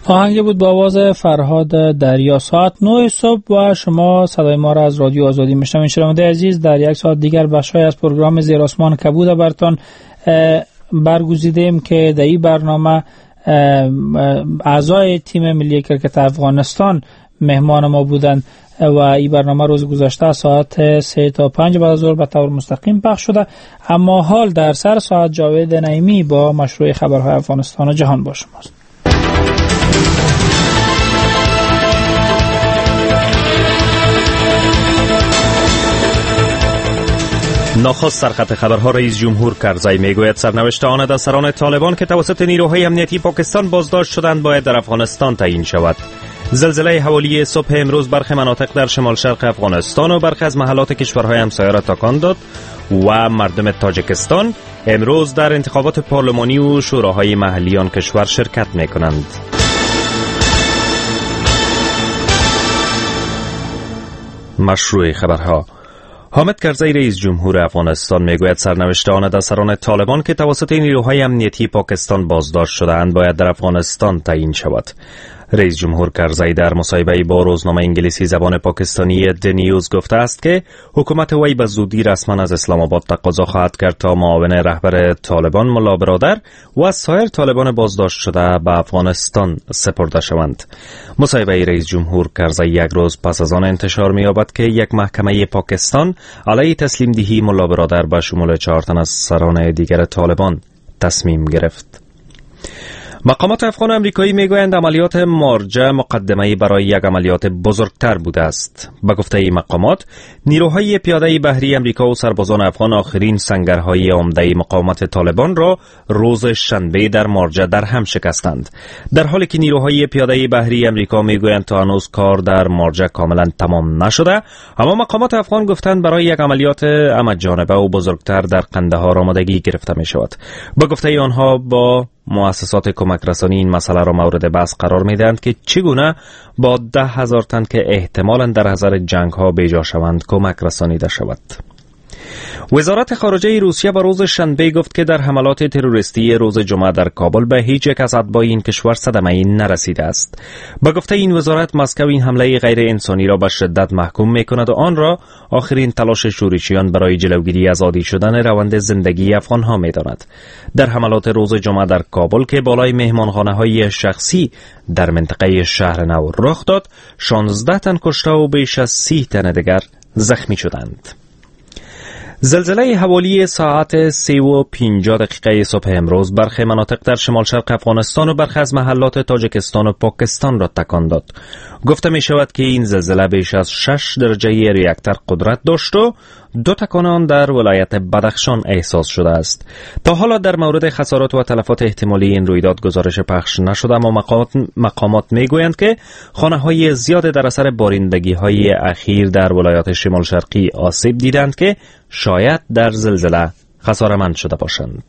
آهنگی بود با آواز فرهاد دریا. ساعت 9 صبح و شما صدای ما را از رادیو آزادی میشنوید. شنونده عزیز، در یک ساعت دیگر بخش‌های از پروگرام زیر آسمان کبود براتون برگزیدیم که در این برنامه اعضای تیم ملی کرکت افغانستان مهمان ما بودند و این برنامه روز گذشته ساعت 3 تا 5 بعد از ظهر به طور مستقیم پخش شده. اما حال در سر ساعت جاوید نعیمی با مشروع خبرهای افغانستان و جهان با شماست. نخست سرخط خبرها. رئیس جمهور کرزی میگوید سرنوشت آن افسران طالبان که توسط نیروهای امنیتی پاکستان بازداشت شدند باید در افغانستان تعیین شود. زلزله حوالی صبح امروز برخی مناطق در شمال شرق افغانستان و برخی از محلات کشورهای همسایه را تکان داد و مردم تاجیکستان امروز در انتخابات پارلمانی و شوراهای محلی آن کشور شرکت می‌کنند. مشروع خبرها. حامد کرزی رئیس جمهور افغانستان میگوید سرنوشت آن افسران طالبان که توسط نیروهای امنیتی پاکستان بازداشت شده‌اند باید در افغانستان تعیین شود. رئیس جمهور کرزی در مصاحبه‌ای با روزنامه انگلیسی زبان پاکستانی د نیوز گفته است که حکومت وی به زودی رسما از اسلام آباد تقاضا خواهد کرد تا معاون رهبر طالبان ملا برادر و از سایر طالبان بازداشت شده به افغانستان سپرده شوند. مصاحبه رئیس جمهور کرزی یک روز پس از آن انتشار می‌یابد که یک محکمه پاکستان علیه تسلیم دهی ملا برادر به شمول 4 تن از سران دیگر طالبان تصمیم گرفت. مقامات افغان و امریکایی میگویند عملیات مارجه مقدمه‌ای برای یک عملیات بزرگتر بوده است. به گفته این مقامات، نیروهای پیاده بحری امریکا و سربازان افغان آخرین سنگرهای عمده مقاومت طالبان را روز شنبه در مارجه در هم شکستند. در حالی که نیروهای پیاده بحری امریکا میگویند تا هنوز کار در مارجه کاملا تمام نشده، اما مقامات افغان گفتند برای یک عملیات عمدجانبه و بزرگتر در قندهار آمادگی گرفته می شود. به گفته آنها با مؤسسات کمک رسانی این مسئله را مورد بحث قرار می‌دهند که چگونه با 10,000 تن که احتمالاً در اثر جنگ‌ها بیجا شوند کمک رسانیده شود. وزارت خارجه روسیه به روز شنبه گفت که در حملات تروریستی روز جمعه در کابل به هیچ یک از اتباع این کشور صدمه‌ای نرسیده است. به گفته این وزارت، مسکو این حمله غیر انسانی را به شدت محکوم می‌کند و آن را آخرین تلاش شورشیان برای جلوگیری از عادی شدن روند زندگی افغان‌ها می‌داند. در حملات روز جمعه در کابل که بالای مهمانخانه‌های شخصی در منطقه شهر نو رخ داد، 16 تن کشته و بیش از 30 تن دیگر زخمی شدند. زلزله حوالی ساعت 3:50 صبح امروز برخی مناطق در شمال شرق افغانستان و برخی از محلات تاجیکستان و پاکستان را تکان داد. گفته می شود که این زلزله بیش از 6 درجه ریکتر قدرت داشت و 2 تکان آن در ولایت بدخشان احساس شده است. تا حالا در مورد خسارات و تلفات احتمالی این رویداد گزارش پخش نشده، اما مقامات میگویند که خانه‌های زیاد در اثر بارندگی‌های اخیر در ولایات شمال شرقی آسیب دیدند که شاید در زلزله خساره‌مند شده باشند.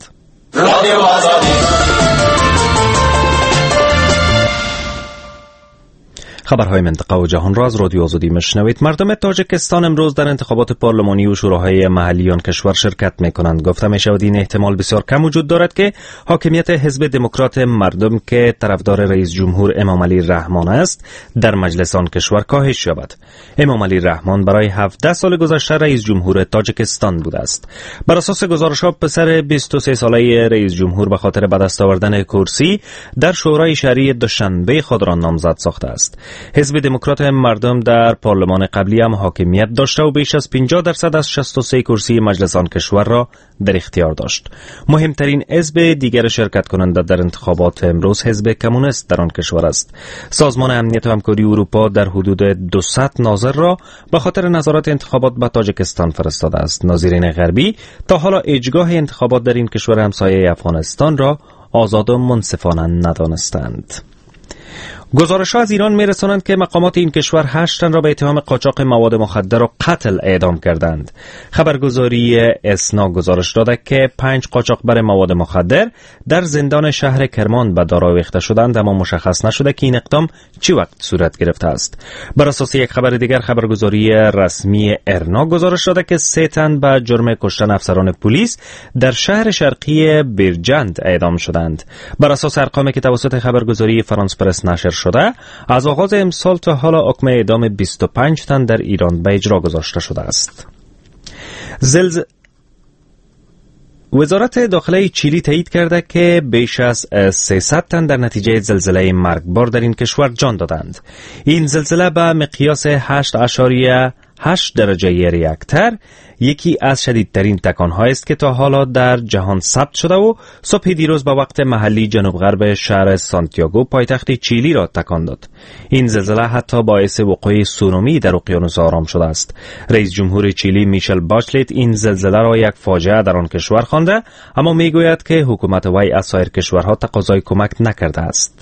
خبرهای منطقه و جهان را از رادیو آزادی میشنوید. مردم تاجیکستان امروز در انتخابات پارلمانی و شوراهای محلی آن کشور شرکت میکنند. گفته میشود این احتمال بسیار کم وجود دارد که حاکمیت حزب دموکرات مردم که طرفدار رئیس جمهور امام علی رحمان است در مجلس آن کشور کاهش یابد. امام علی رحمان برای 17 سال گذشته رئیس جمهور تاجیکستان بوده است. بر اساس گزارش‌ها پسر 23 ساله رئیس جمهور به خاطر به دست آوردن کرسی در شورای شهری دوشنبه خود را نامزد ساخته است. حزب دموکرات مردم در پارلمان قبلی هم حاکمیت داشته و بیش از 50% از 63 کرسی مجلس آن کشور را در اختیار داشت. مهمترین حزب دیگر شرکت کننده در انتخابات امروز حزب کمونیست در آن کشور است. سازمان امنیت و همکاری اروپا در حدود 200 ناظر را به خاطر نظارت انتخابات به تاجیکستان فرستاده است. ناظرین غربی تا حالا اجرای انتخابات در این کشور همسایه افغانستان را آزاد و منصفانه ندانستند. گزارش‌ها از ایران می‌رسانند که مقامات این کشور 8 تن را به اتهام قاچاق مواد مخدر و قتل اعدام کردند. خبرگزاری اسنا گزارش داده که 5 قاچاقبر مواد مخدر در زندان شهر کرمان به دار آویخته شدند، اما مشخص نشده که این اقدام چی وقت صورت گرفته است. بر اساس یک خبر دیگر، خبرگزاری رسمی ارنا گزارش داده که 3 تن به جرم کشتن افسران پلیس در شهر شرقی بیرجند اعدام شدند. بر اساس ارقامی که توسط خبرگزاری فرانس پرس نشر شده، از آغاز امسال تا حالا حکم اعدام 25 تن در ایران به اجرا گذاشته شده است. وزارت داخله چیلی تایید کرده که بیش از 300 تن در نتیجه زلزله مرگبار در این کشور جان دادند. این زلزله به مقیاس 8.8 درجه ریکتر یکی از شدیدترین تکان‌ها است که تا حالا در جهان ثبت شده و صبح دیروز به وقت محلی جنوب غرب شهر سانتیاگو پایتخت چیلی را تکان داد. این زلزله حتی باعث وقوع سونامی در اقیانوس آرام شده است. رئیس جمهور چیلی میشل باشلت این زلزله را یک فاجعه در آن کشور خوانده، اما میگوید که حکومت وی از سایر کشورها تقاضای کمک نکرده است.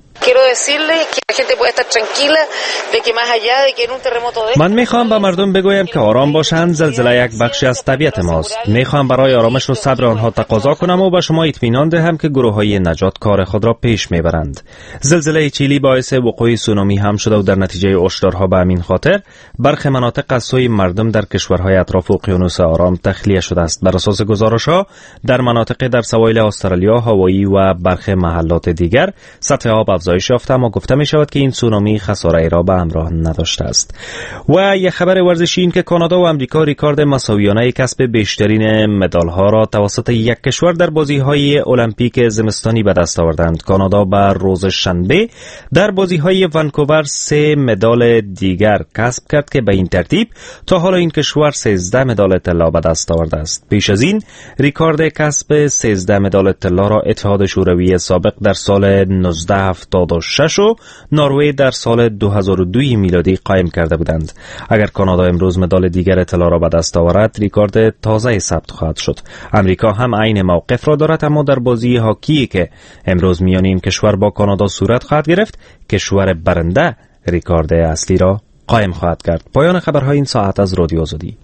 من میخوام به مردم بگویم که آرام باشند. زلزله یک بخشی از طبیعت ماست. میخوام برای آرامش و صبر آنها تقاضا کنم و به شما اطمینان دهم که گروه‌های نجات کار خود را پیش میبرند. زلزله چیلی باعث وقوع سونامی هم شده و در نتیجه هشدارها به همین خاطر برخی مناطق از سوی مردم در کشورهای اطراف اقیانوس آرام تخلیه شده است. بر اساس گزارش‌ها در مناطق در سواحل استرالیا، هاوایی و برخی محلات دیگر سطح آب افزایش یافته، اما گفته می شود که این سونامی خساره‌ای را به همراه نداشته است. و یک خبر ورزشی این که کانادا و امریکا ریکارد مساویانه کسب بیشترین مدال‌ها را توسط یک کشور در بازی‌های المپیک زمستانی به دست آوردند. کانادا به روز شنبه در بازی‌های ونکوور 3 مدال دیگر کسب کرد که به این ترتیب تا حالا این کشور 13 مدال طلا به دست آورده است. پیش از این ریکارد کسب 13 مدال طلا را اتحاد شوروی سابق در سال 1976 و نروژ در سال 2002 میلادی قائم کرده بودند. اگر کانادا امروز مدال دیگر طلا را به دست آورد، ریکارد تازه ثبت خواهد شد. امریکا هم عین موقف را دارد، اما در بازی هاکی که امروز میان این کشور با کانادا صورت خواهد گرفت، کشور برنده ریکارد اصلی را قائم خواهد کرد. پایان خبرهای این ساعت از رادیو آزادی.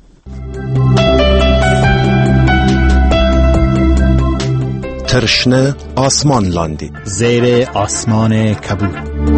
ترشنه آسمان لاندی، زیر آسمان کبود.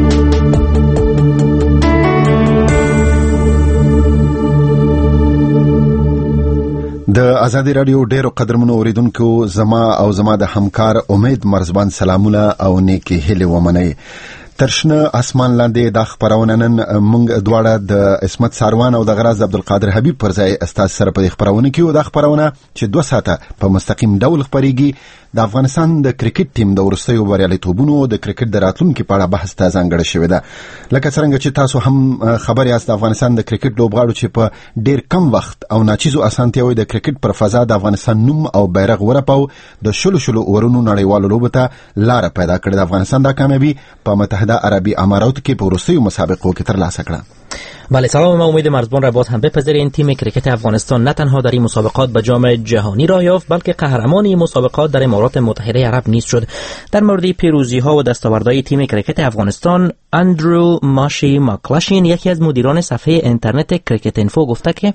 د آزادی رادیو ډیرو قدرمنو اوریدونکو، زما د همکار امید مرزبان سلامونه او نیکی هیله ومنئ. ترشنه آسمان لاندې د خبرونه نن موږ دواړه د اسمت ساروان او د غراز عبدالقادر حبیب پر ځای استاد سره په خبرونه کې او د خبرونه چې 2 ساعته په مستقیم ډول خبريږي د افغانستان د کرکټ ټیم د ورستیو بریالیتوبونو د کرکټ د راتلونکو په اړه بحث ته ځانګړی شوی ده. لکه څنګه چې تاسو هم خبر یاست، د افغانستان د کرکټ لوبغاړو چې په ډیر کم وخت او ناچیزو اسانتیاوي د کرکټ پر فضا د افغانستان نوم او بیرغ ورپاو د شلو اورونو نړیوالو لوبو ته لار پیدا کړې. د افغانستان د کامیابی په متحده عربی امارات کې په ورستیو مسابقو کې ترلاسه کړه. بله، سلام. من امید مرزبان را باز هم بپذیرید. این تیم کرکت افغانستان نه تنها در این مسابقات به جام جهانی راه یافت، بلکه قهرمان این مسابقات در امارات متحده عرب نیز شد. در مورد پیروزی ها و دستاوردهای تیم کرکت افغانستان، اندرو ماشی ماکلاشین، یکی از مدیران صفحه اینترنت کرکت اینفو، گفته که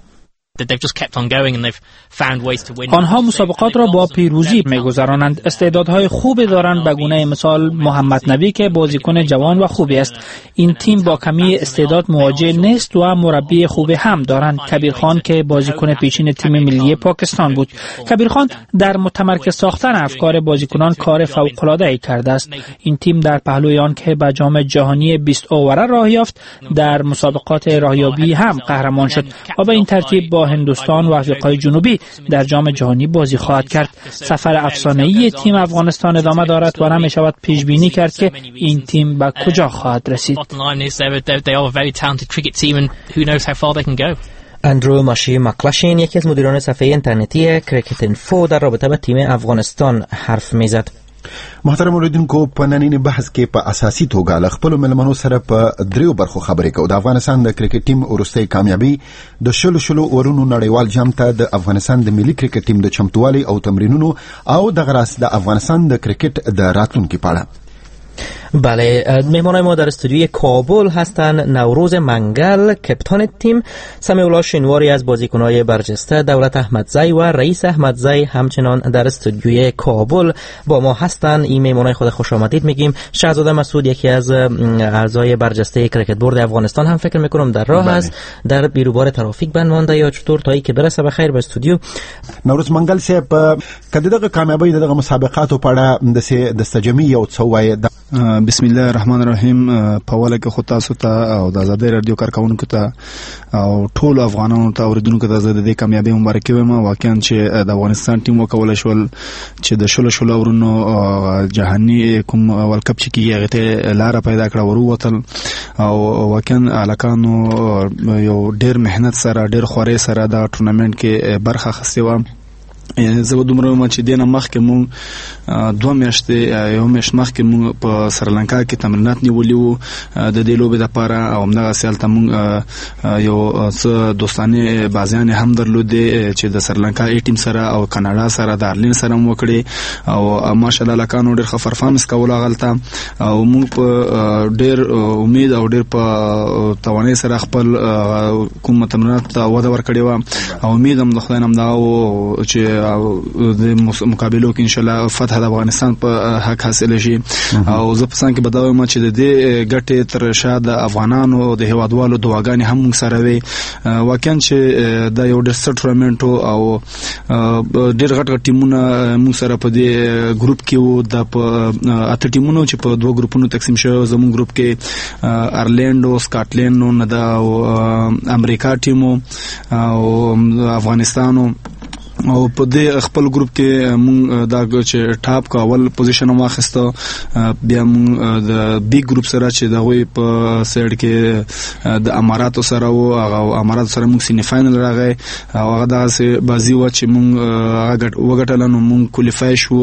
آنها مسابقات را با پیروزی می‌گذرانند. استعدادهای خوبی دارند، به گونه مثال محمد نبی که بازیکن جوان و خوبی است. این تیم با کمی استعداد مواجه نیست و مربی خوبی هم دارند. کبیر خان که بازیکن پیشین تیم ملی پاکستان بود. کبیر خان در متمرکز ساختن افکار بازیکنان کار فوق‌العاده‌ای کرده است. این تیم در پهلوی آن که به جام جهانی 20 اوره راه یافت، در مسابقات راهیابی هم قهرمان شد و به این ترتیب با هندوستان و آفریقای جنوبی در جام جهانی بازی خواهد کرد. سفر افسانه‌ای تیم افغانستان ادامه دارد و نمی‌شود پیش بینی کرد که این تیم به کجا خواهد رسید. اندرو ماشی ماکلاشین، یکی از مدیران صفحه اینترنتی کرکت اینفو، در رابطه با تیم افغانستان حرف میزد. محترم اوریدونکو، په نننی بحث کې په اساسي توګه له خپلو ملمنو سره په دریو برخو خبرې کوو. د افغانستان د کرکټ ټیم وروستۍ کامیابي، د شلو اورونو نړیوال جام ته د افغانستان د ملي کرکټ ټیم د چمتووالي او تمرینونو، او د غراس د افغانستان د کرکټ د راتلونکي په اړه. بله، مهمانای ما در استودیوی کابل هستند نوروز منگل کپتان تیم، سمیولا شنواری از بازیکن‌های برجسته، دولت احمدزی و رئیس احمدزی همچنان در استودیوی کابل با ما هستند. این مهمانای خود خوش آمدید میگیم. شهزاده مسعود یکی از اعضای برجسته کریکت بورد افغانستان هم فکر میکنم در راه است، در بیروبار ترافیک بند مانده یا چطور تا اینکه برسه بخیر به استودیو. نوروز منگل صاحب کله دغه کامیابی دغه مسابقاتو په اړه د استجمی او څوای. بسم الله الرحمن الرحیم. په اوله کې خو تاسو ته او د آزادۍ رادیو کارکونکو ته او ټول افغانانو ته اوریدونکو ته د دې کامیابی مبارکي وایم. واقعا چې د افغانستان ټیم وکول شول چې د شلو اورونو جهاني کوم ورلد کپ چې کیږي هغه ته لار پیدا کړه وروتل او واقعا الکانو یو ډیر مهنت سره ډیر خوري سره دا ټورنمنت کې برخه اخیستې و. زه دومره ما چې دینه مخکې مونږ 2 میاشتې یو میاشت مخکې مونږ په سریلانکا کې تمرینات نیولي وو د دې لوبې لپاره او همدغه هلته مونږ یو څه دوستانه بازیانې هم درلودې چې د سریلانکا ای ټیم سره او کاناډا سره د ارلین سره مو وکړې او ماشاءالله لکانو ډېر ښه پرفارمنس کول هغلته او مونږ په ډېر امید او ډېر په توانایي سره خپل کوم تمرینات ته وده ورکړې وه او امید هم د خدای نه همدغه و چې د مقابلو کې ان شاء الله فتح د افغانستان په حق حاصل شي او زه په څنګه کې بداوم چې د دې ګټې تر شا د افغانانو د هیوادوالو دعاګانې هم موږ سره وي. واقعا چې دا یو ډېر ستر ټورنمنټ او ډېر غټ ټیمونه موږ سره په دې ګروپ کې وو. د په اته ټیمونو چې په 2 ګروپونو تقسیم شوی زموږ ګروپ کې آیرلند او سکاټلند نو د امریکا ټیمو او افغانستان او په دې خپل ګروپ کې مونږ دا چې ټاپ کا اول پوزیشن واخیسته. بیا مونږ د بی ګروپ سره چې دغه په سایډ کې د اماراتو سره او هغه اماراتو سره مونږ سینی فائنل راغی او هغه دغه بازی و چې مونږ هغه وګټل نو مونږ کوالیفای شو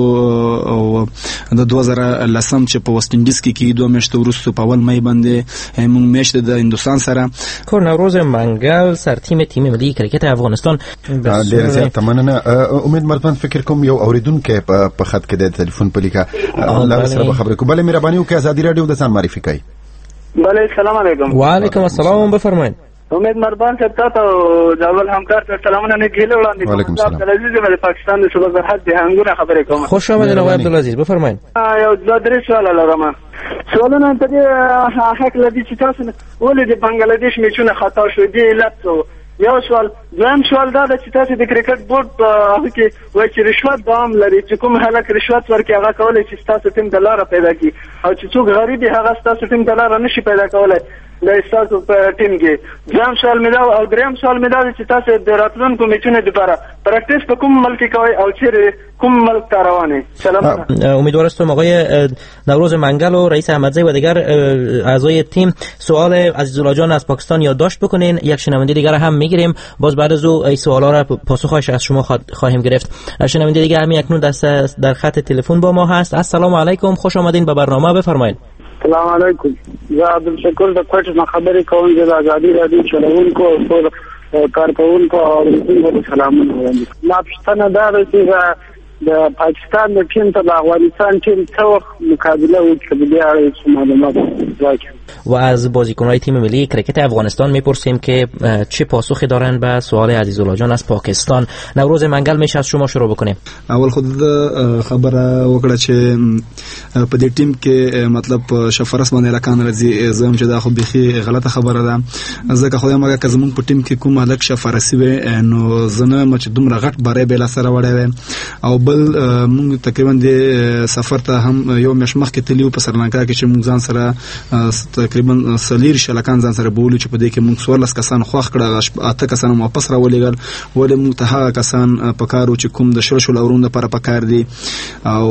او د 2010 چې په وست انډیز کې 2 میاشتې وروسته په اول مې باندې مونږ میاشت د هندستان سره کور نوروز منگل سر تیم ملی کرکټ افغانستان. ډیر زیات مننه. امید مرتبان فکر کوم یو اوریدونکو په خط کې د ټلیفون په لیکه الله سره خبرې کوم. بله مهرباني وکړئ آزادی رادیو د ځان معرفي کړئ. بله السلام علیکم. وعلیکم السلام. بفرمایئ. امید مربان صاحب تاسو جوال همکار ته سلامونه نه کېله وړاندې وعلیکم السلام. عبدالعزیز د پاکستان د صوبه سرحد د هنګونه خبرې کوم. خوش آمدید آقای عبدالعزیز. بفرمایئ. یو 2-3 سوال لرم. سوالونه ته د حق لدی چې تاسو ولې د بنگلاديش میچونه خطا شو دی علت یو سوال. دویم سوال دا چې تاسو د کرکټ بورډ په هغه کې وایي چې رشوت دوام لري چې کوم هلک رشوت ورکړي هغه کولای چې تاسو ټیم د لاره پیدا کړي او چې څوک غریب هغه تاسو ټیم د لاره نشي پیدا کولای د تاسو په ټیم کې. دویم سوال مې دا او دریم سوال مې دا چې تاسو د راتلونکو میچونو لپاره پریکټیس په کوم ملک کوي او چیرې کوم ملک ته روانه؟ سلام. امیدوار هستم آقای نوروز منگل و رئیس احمدزی و دیگر اعضای تیم سوال عزیزالله جان از پاکستان یادداشت بکنین. یک شنونده دیگر هم میگیریم باز بعد از او این سوالا را پاسخش از شما خواهیم گرفت. شنونده دیگر همین اکنون در خط تلفن با ما هست. السلام علیکم، خوش آمدین به برنامه. بفرمایید. سلام علیکم. زه عبدالشکور د کوټ نه خبرې کوم. د آزادی رادیو چلوونکو او کارکونکو او سلامونه وایم. ما پښتنه دا چې د پاکستان د ټیم ته د افغانستان ټیم څو مقابله وکړي بیا هیڅ معلومات راکړي. و از بازیکن‌های تیم ملی کرکت افغانستان میپرسیم که چه پاسخی دارن به سوال عزیزالله جان از پاکستان. نوروز منگل میشه از شما شروع بکنیم. اول خود خبره وکړه چې په دې ټیم کې مطلب شفرس باندې لکان راځي زم چې دا خو بيخي غلطه خبره ده. ځکه خو یمګه که زمونږ په ټیم کې کوم هلک شفرسي وي نو زنه مچ دومره غټ باره بل سره وړي او بل موږ تقریبا د سفر ته هم یو مش مخ کې تلیو په سریلانکا کې چې موږ ځان سره تقریبا سلیر شلکان ځان سره بولو چې په دې کې موږ 14 کسان خوښ کړه، اته کسان واپس راولېګل ولې موږ ته هغه کسان پکارو چې کوم د شل اورونو لپاره پکار دي او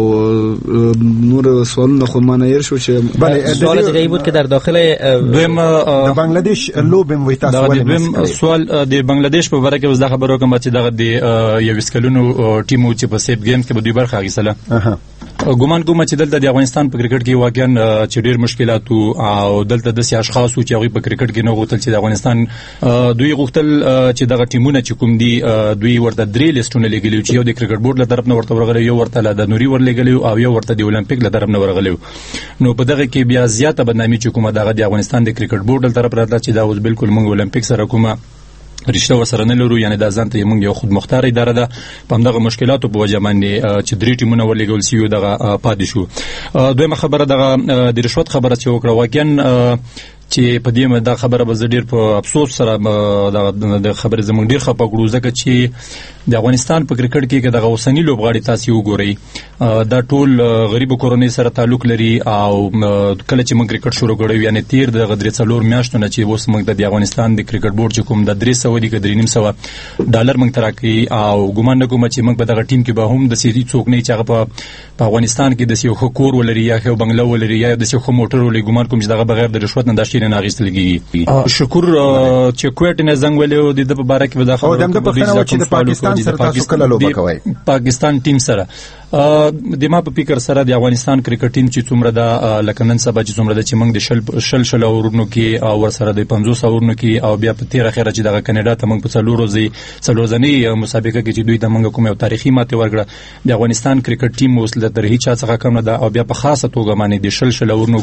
نور سوالونه خو ما نه ير شو چې بله سوال دیگه بود که در داخل دویم د بنگلاديش لوبم وي تاسو ولې دویم سوال د بنگلاديش په اړه کې وز دا خبرو کوم چې دغه د یو وسکلونو ټیمو چې په سیب گیمز کې به دوی برخه اخیستله. ګومان کوم چې دلته د افغانستان په کرکټ کې واقعا چې ډېر مشکلات او دلته د سیاسي اشخاص چې هغه په کرکټ کې نه غوښتل چې د افغانستان دوی غوښتل چې دغه ټیمونه چې کوم دي دوی ورته 3 لیستونه لګیلي چې یو د کرکټ بورډ له طرف نه ورته ورغلی، یو ورته د نوري ورلګلی او یو ورته د اولمپیک له طرف نه ورغلی. نو په دغه کې بیا زیاته بدنامي چې کومه دغه د افغانستان د کرکټ بورډ له طرف راځي چې دا اوس بالکل موږ اولمپیک سره کومه رشته ورسره نه لرو، یعنی دا ځان ته موږ یو خود مختار اداره ده. په همدغه مشکلاتو په وجه باندې چې 3 ټیمونه ورلګول شي دغه پاتې شو. دویمه خبره دغه د رشوت خبره چې وکړه، واقعا چې په دې دا خبره به ډیر په افسوس سره د خبره زمونږ ډیر خپه کړو، ځکه چې د افغانستان په کرکټ کې دغه اوسنی لوبغاړي تاسو وګورئ دا ټول غریب کورنۍ سره تعلق لري او کله چې موږ کرکټ شروع کړو یعنی تیر د 3 میاشتو نه چې اوس موږ د افغانستان د کرکټ بورډ چې کوم د 300 دي $350 موږ تراکي او ګومان نه کوم چې موږ په دغه ټیم کې به هم د سيدي څوک نه چې هغه په افغانستان کې د سیو خکور ولري یا خو بنگلا ولري یا د سیو خو موټر ولري، ګومان کوم چې دغه بغیر د رشوت نه داشتي نه اغیستل کیږي. شکر چې کوټ نه زنګ ولې د په باره کې به داخله او د پخنه چې د پاکستان سره تاسو کله لوبه کوي پاکستان ټیم سره د ما په فکر سره د افغانستان کرکټ ټیم چې څومره د لکنن سبا چې څومره د چې موږ د شل اورونو کې او ورسره د 500 اورونو کې او بیا په تیر اخره چې د کاناډا ته موږ په څلور ځنی مسابقه کې چې دوی ته موږ کوم یو تاریخي ماته ورکړه، د افغانستان کرکټ ټیم وسله تر هیڅ څخه کم نه ده او بیا په خاصه توګه باندې د شل اورونو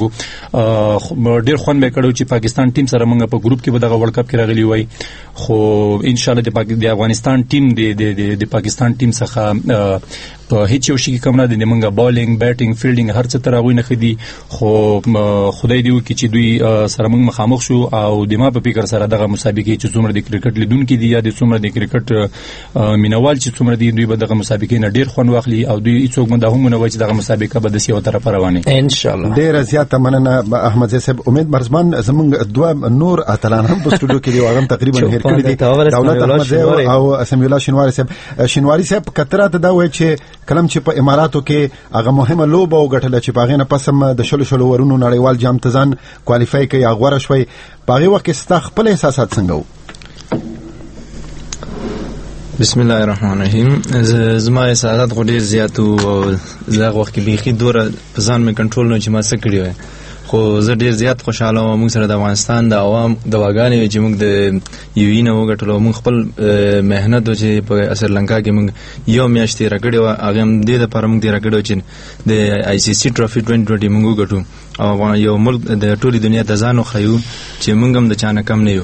ډیر خوند وکړو چې پاکستان ټیم سره موږ په ګروپ کې به دغه ورلد کپ کې راغلی وای. خو ان شاء الله د افغانستان ټیم د پاکستان ټیم څخه په هیڅ یو شي کم نه دي، موږ بالینګ بیټینګ فیلډینګ هر څه تراوی نه خدي. خو خدای دی وکړي چې دوی سره موږ مخامخ شو او د ما په فکر سره دغه مسابقه چې څومره د کرکټ لیدونکو دي یا د څومره د کرکټ مینوال چې څومره دي دوی به دغه مسابقه نه ډیر خوند واخلي او دوی هیڅوک مونږ هم نه وایي چې دغه مسابقه به د سیو طرف روانه ان شاء الله. ډیر زیاته مننه احمد صاحب. امید مرزبان زمونږ دوه نور اتلان هم په سټوډیو کې دی او هم تقریبا هیر کړی دي، دولت احمد او سمیع الله شینواری صاحب. شینواری صاحب کتره ته دا وایي چې کلم چې په اماراتو کې هغه مهمه لوبه وګټله چې پاغې نه پسم د شلو ورونو نړیوال جام ته ځان کوالیفای کوي هغه شوي، پاغې وخت کې ستا خپل احساسات څنګه وو؟ بسم الله الرحمن الرحیم. زما احساسات خو ډیر زیات او زغ وخت کې بيخي دوره په ځان مې کنټرول نه چې ما څه کړی وای، خو زه ډیر زیات خوشاله وم. موږ سره د افغانستان د عوام د واګانې چې موږ د یوې نه وګټلو، موږ خپل مهنت چې په سریلانکا کې موږ یو میاشت راګړې و هغه هم د لپاره موږ دی راګړو چې د آی سی سی ټرافي 2020 موږ وګټو او یو ملک د ټولي دنیا ته ځانو خیو چې موږ هم د چانه کم نه یو،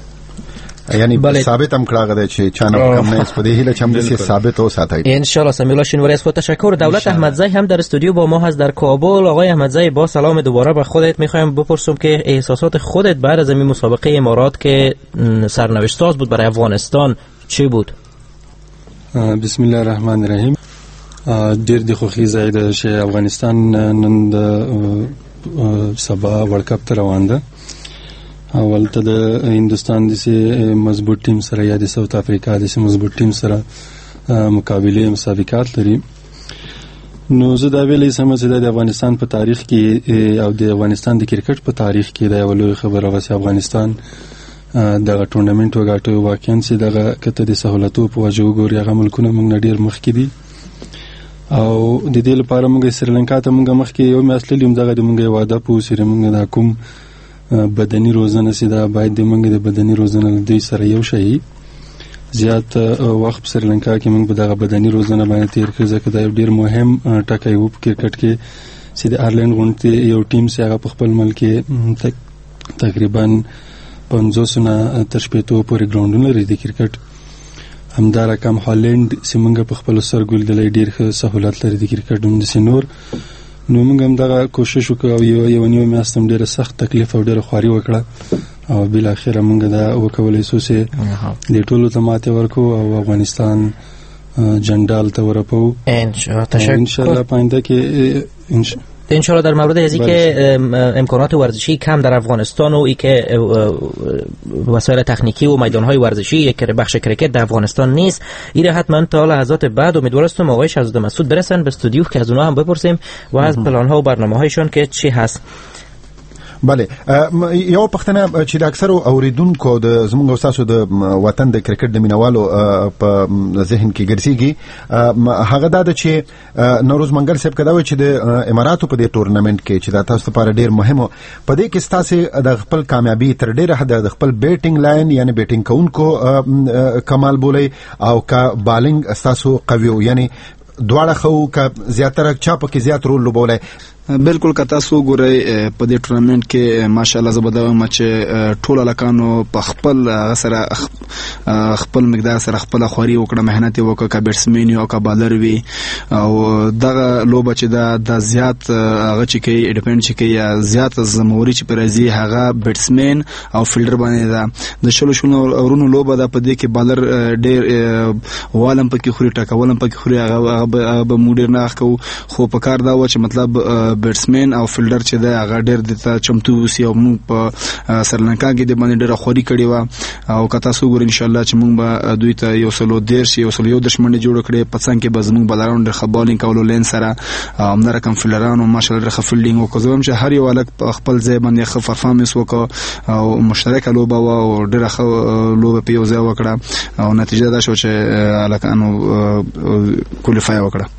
یعنی ثابت هم کړه غواړي چې چانه کم نه اسپدې هله چم دې ثابت او ساتي ان شاء الله. سمیع الله شینواری از خود تشکر. دولت احمدزی هم در استودیو با ما هست در کابل. آقای احمدزی با سلام دوباره به خودت. میخوایم بپرسم که احساسات خودت بعد از این مسابقه امارات که سرنوشت ساز بود برای افغانستان چی بود؟ بسم الله الرحمن الرحیم. ډیر د خوخي زیاده چې افغانستان نن د سبا ورلد کپ ته روان ده. اول ته د هندستان د مضبوط ټیم سره یا د ساوث افریقا د مضبوط ټیم سره مقابله مسابقات لري. نو زه دا ویلې سم چې د افغانستان په تاریخ کې او د افغانستان د کرکټ په تاریخ کې دا یو لوی خبره وه چې افغانستان دغه ټورنمنټ وګټي. واقعا چې دغه کته د سہولتو په وجه وګوري هغه ملکونه موږ ډیر مخکې دي او د دې لپاره موږ سریلانکا ته موږ مخکې یو میاشت لیم دغه د موږ واده په سره موږ د کوم بدني روزنه سیده باید د موږ د بدني روزنه د سره یو شي زیات وخت سریلانکا کې موږ په دغه بدني روزنه باندې تیر کړ ځکه دا ډیر مهم ټکی و په کرکټ کې چې د آیرلند غونډه یو ټیم چې هغه په خپل ملک تقریبا 500 نه تر 500 پورې ګراوندونه لري د کرکټ. همدا رقم هالند چې موږ په خپل سرګول د ډیر ښه سہولت لري د کرکټ د سينور. نو موږ هم دا کوشش وکړو یو میاشت هم ډیره سخت تکلیف او ډیره خواري وکړه او بل اخر موږ دا وکولای شو چې د ټولو ته ماته ورکو او افغانستان جندال ته ورپو ان شاء الله پاینده کې ان شاء الله. در مورد از اینکه امکانات ورزشی کم در افغانستان و اینکه وسایل تکنیکی و میدانهای ورزشی یک بخش کرکت در افغانستان نیست، این حتما تا لحظات بعد امیدوارم آقای شهزاده مسعود برسن به استودیو که از اونها هم بپرسیم و از پلان‌ها و برنامه‌هایشون که چی هست. بله یو پښتنه چې د اکثر اوریدونکو د زموږ استادو د وطن د کرکټ د مینوالو په ذهن کې ګرځيږي هغه دا چې نوروز منګل صاحب کدا و چې د اماراتو په دې ټورنمنت کې چې دا تاسو لپاره ډیر مهمه په دې کې تاسو د خپل کامیابی تر ډیره حد د خپل بیټینګ لاین یعنی بیټینګ کوونکو کمال بولي او کا بالینګ تاسو قوي یعنی دواړه خو کا زیاتره چا په کې زیات رول لوبولای بالکل کتا سو ګورئ په دې ټورنمنت کې ماشاءالله زبردست مچ ټول لکانو په خپل سره خپل مقدار سره خپل خوري وکړه مهنت وکړه کا بیټسمن او کا بالر وی او دغه لوبه چې د زیات هغه چې کې ډیپند چې کې زیات زموري چې پرځي هغه بیټسمن او فیلډر باندې دا د شلو ورونو لوبه دا په دې کې بالر ډېر والم پکې خوري ټاکولم پکې خوري هغه به موډر نه خو په کار دا و چې مطلب بیټسمن او فیلډر چې دا هغه ډېر د چمتو سی او موږ په سریلانکا کې د باندې ډېر خوري کړی و او کتا سو ګور ان شاء الله چې موږ به دوی ته یو سلو دشمن جوړ کړي پڅنګ کې بزمو بلارون د خبالینګ کولو لین سره هم رقم فیلډرانو ماشاءالله خفلډینګ او کوم چې هر یو الګ خپل ځای باندې خ پرفارمنس وکړ او مشترک لوبه او ډېر لوبه په یو ځای وکړه او نتیجه دا شو چې الکانو کوالیفای وکړه.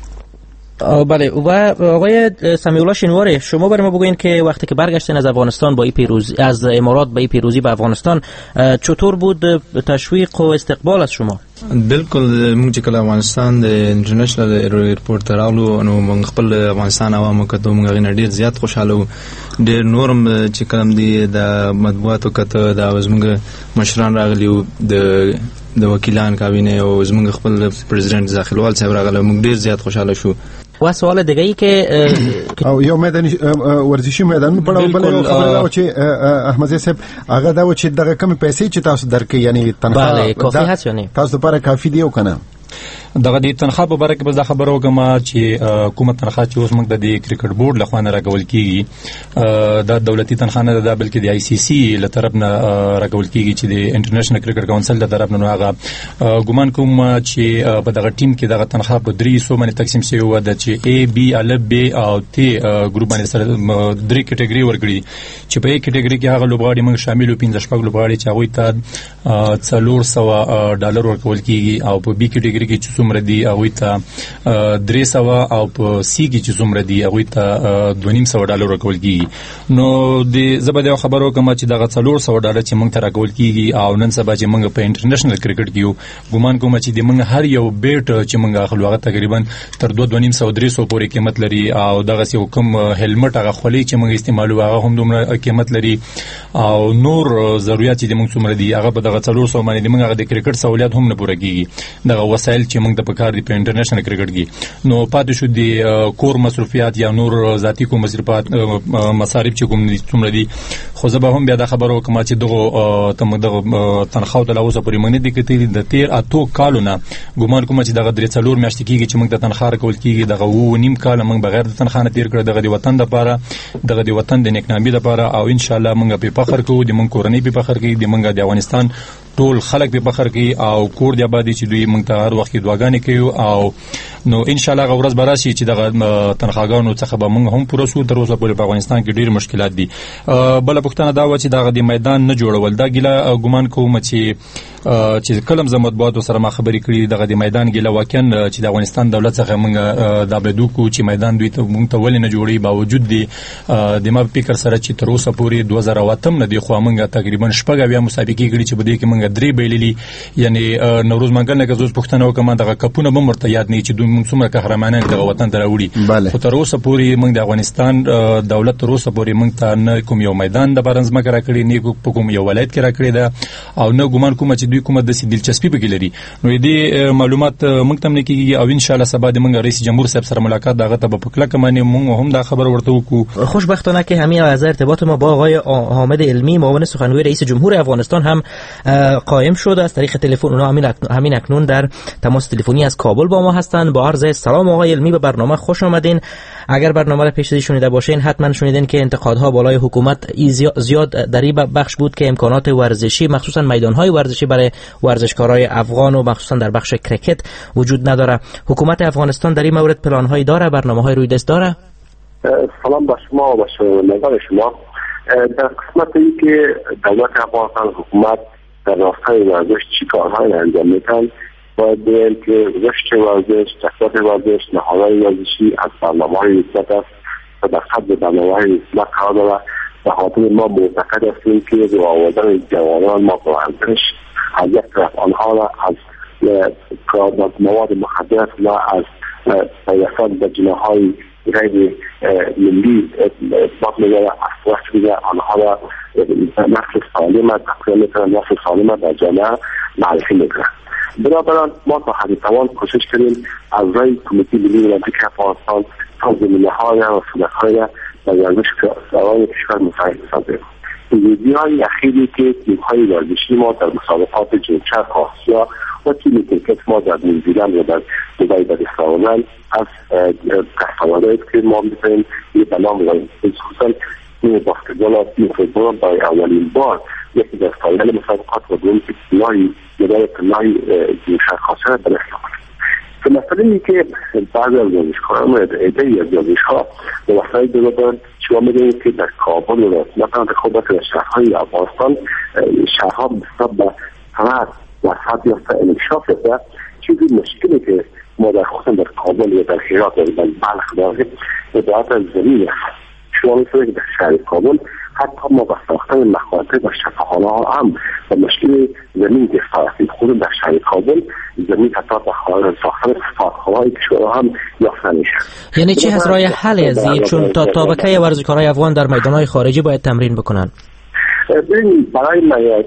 بله و آقای سمیع شنواری شما برای ما بگوین که وقتی که برگشتین از افغانستان با این پیروزی از امارات با این پیروزی به افغانستان چطور بود تشویق و استقبال از شما؟ بالکل موږ چې کله افغانستان د انټرنیشنل ایرپورټ راغلو نو موږ خپل افغانستان عوامو کته موږ غوښنه ډیر زیات خوشاله وو ډیر نورم چې کلم دی د مطبوعاتو کته د زموږ مشران راغلی د وکیلان کابینه او زموږ خپل پریزیدنت داخلوال صاحب راغله موږ ډیر زیات خوشاله شو. و سوال دیگه ای که او یو میدان ورزشي میدان په اړه بل خبره دا چې احمد صاحب هغه دا چې دغه کم پیسې چې تاسو درکې یعنی تنخواه بله کافی هست یا نه تاسو لپاره کافی دی او کنه دغه د تنخواه په اړه کې بس دا خبره وکم چې کومه تنخواه چې اوس موږ د کرکټ بورډ لخوا نه راکول کیږي دا دولتي تنخواه نه ده بلکې د آی سی سی له طرف نه راکول کیږي چې د انټرنیشنل کرکټ کونسل له طرف نه هغه ګومان کوم چې په دغه ټیم کې دغه تنخواه په 300 باندې تقسیم شوی و د چې A B الف B او T ګروپ باندې سره 3 کټګوري ورګړي چې په یک کټګوري کې هغه لوبغاړي موږ شامل و 15 شپږ لوبغاړي چې هغه ته $400 ورکول کیږي او په B کټګوري کې چې څومره دی هغه ته 300 او په C کې چې څومره دی هغه ته $250 ورکول کیږي نو د زبده خبرو کوم چې دغه $400 چې موږ ته راکول کیږي او نن سبا چې موږ په انټرنیشنل کرکټ کې ګومان کوم چې د موږ هر یو بیٹ چې موږ اخلو هغه تقریبا تر 2.5-300 پورې قیمت لري او دغه یو کوم هلمټ هغه خولي چې موږ استعمالو هغه هم دومره قیمت لري او نور ضرورت چې موږ څومره دي هغه په دغه 400 باندې موږ هغه د کرکټ سہولیت هم نه پوره کیږي دغه وسایل چې موږ د پکار دی په انټرنیشنل کرکټ کې نو پاتې شو دي کور مصرفيات یا نور ذاتی کوم مصرفات مصارف چې کوم څومره دي خو زه به هم بیا د خبرو کوم چې دغه تنخواه د لوسه پرې منې دي کې د 13 کالونه ګومان کوم چې دغه 3 میاشتې کېږي چې موږ د تنخواه کول کېږي دغه 9 کال موږ بغیر د تنخواه نه تیر کړ دغه د وطن لپاره دغه د وطن د نیکنامي لپاره او ان شاء الله موږ په فخر کوو د موږ کورنۍ په فخر کوي د موږ د افغانستان ټول خلک په فخر کوي او کور د آبادی چې دوی موږ ته هر وخت دعاګانې کوي او نو ان شاء الله غورز براسي چې دغه تنخواګانو څخه به موږ هم پوره سو تر اوسه په افغانستان کې ډیر مشکلات دي بل پښتنه دا و چې دغه د میدان نه جوړول دا ګیله ګومان کوم چې کلم زموږ سره ما خبرې کړې دغه د میدان ګیله واکن چې د افغانستان دولت څخه موږ دا بدو کو چې میدان دوی ته موږ ته ولې نه جوړي باوجود دي د ما فکر سره چې تر اوسه پورې 2008 نه دی خو موږ تقریبا شپږ مسابقې کړې چې بده کې موږ درې بیللی یعنی نوروز منګل نه غوښ پښتنه وکم دغه کپونه به مرته یاد نه چې دوی موږ څومره قهرمانان دغه وطن ته راوړي خو تر اوسه پورې موږ د افغانستان دولت تر اوسه پورې موږ ته نه کوم یو میدان د بارنځ مکه راکړي نه کوم یو ولایت کې راکړي دا او نه ګومان کوم چې دوی کومه د دلچسپي پکې لري نو دې معلومات موږ ته نه کیږي او ان شاء الله سبا د موږ رئیس جمهور صاحب سره ملاقات دغه ته په کلک معنی موږ هم دا خبر ورته وکړو خوشبختانه که همین از ارتباط ما با آقای حامد علمی معاون سخنگوی رئیس جمهور افغانستان هم قائم شد از طریق تلفن اونا همین اکنون در تماس تلفنی از کابل با ما هستند با عرض سلام آقای علمی به برنامه خوش آمدین اگر برنامه را پیش شنیده باشین حتما شنیدین که انتقادها بالای حکومت زیاد در این بخش بود که امکانات ورزشی مخصوصا میدانهای ورزشی برای ورزشکارای افغان و مخصوصا در بخش کرکت وجود نداره حکومت افغانستان در این مورد پلان‌هایی داره برنامه‌های روی دست داره سلام به شما و به شنوندگان شما در قسمتی که دولت افغانستان حکومت در راستای ورزش چی کارهای انجام میتن، باید بگیم که رشد ورزش، تقویت ورزش، نهادهای ورزشی از برنامه‌های حکومت است و در صدر برنامه‌های حکومت قرار دارد. به خاطر ما معتقد هستیم که راه آوردن جوانان ما به ورزش از یک طرف آنها را از مواد مخدر و از پیوستن به جناح‌های غیر ملی اثبات می‌گوید، اصلاح می‌گوید آنها را نسل سالم نسل سالم در جامعه معرفی می‌کنند. بنابراین ما تا حد توان کوشش کردیم از رای کمیته ملی المپیک افغانستان تا زمینه‌های و صورت‌های در ورزش سوای کشور مساعد سازیم. پیروزی‌های اخیری که تیم‌های ورزشی ما در مسابقات جهان‌شرق آسیا و تیم کریکت ما در نیوزیلند و در دبی به دست آوردند از دستاوردهایی که ما می‌تونیم به نام ببریم. خصوصاً تیم بسکتبال و تیم فوتبال برای اولین بار یکی در فاینال مسابقات و دوم که مدال طلایی جهان‌شرق آسیا به دست آورد. مسئله ای که بعضی از ورزشکاران و عده‌ای از ورزش‌ها به وسایل دادن شما می‌بینید که در کابل و مثلا در شهرهای افغانستان شهرها نسبت به صنعت و صنعت یافته انکشاف یافته چیزی مشکلی که ما در خصوصا در کابل و در هرات و در بلخ داریم عبارت از زمین است. شما می‌بینید که در شهر کابل حتی ما با ساختن مخاطب و شفاخانه‌ها هم و مشکل زمین گرفتار هستیم. خود در شهر کابل زمین حتی با ساختن ساختمان‌های کشورها هم یافته نمیشه. یعنی چی هست راه حل ازی؟ چون تا طبقه ورزشکارای افغان در میدان‌های خارجی باید تمرین بکنن. ببین برای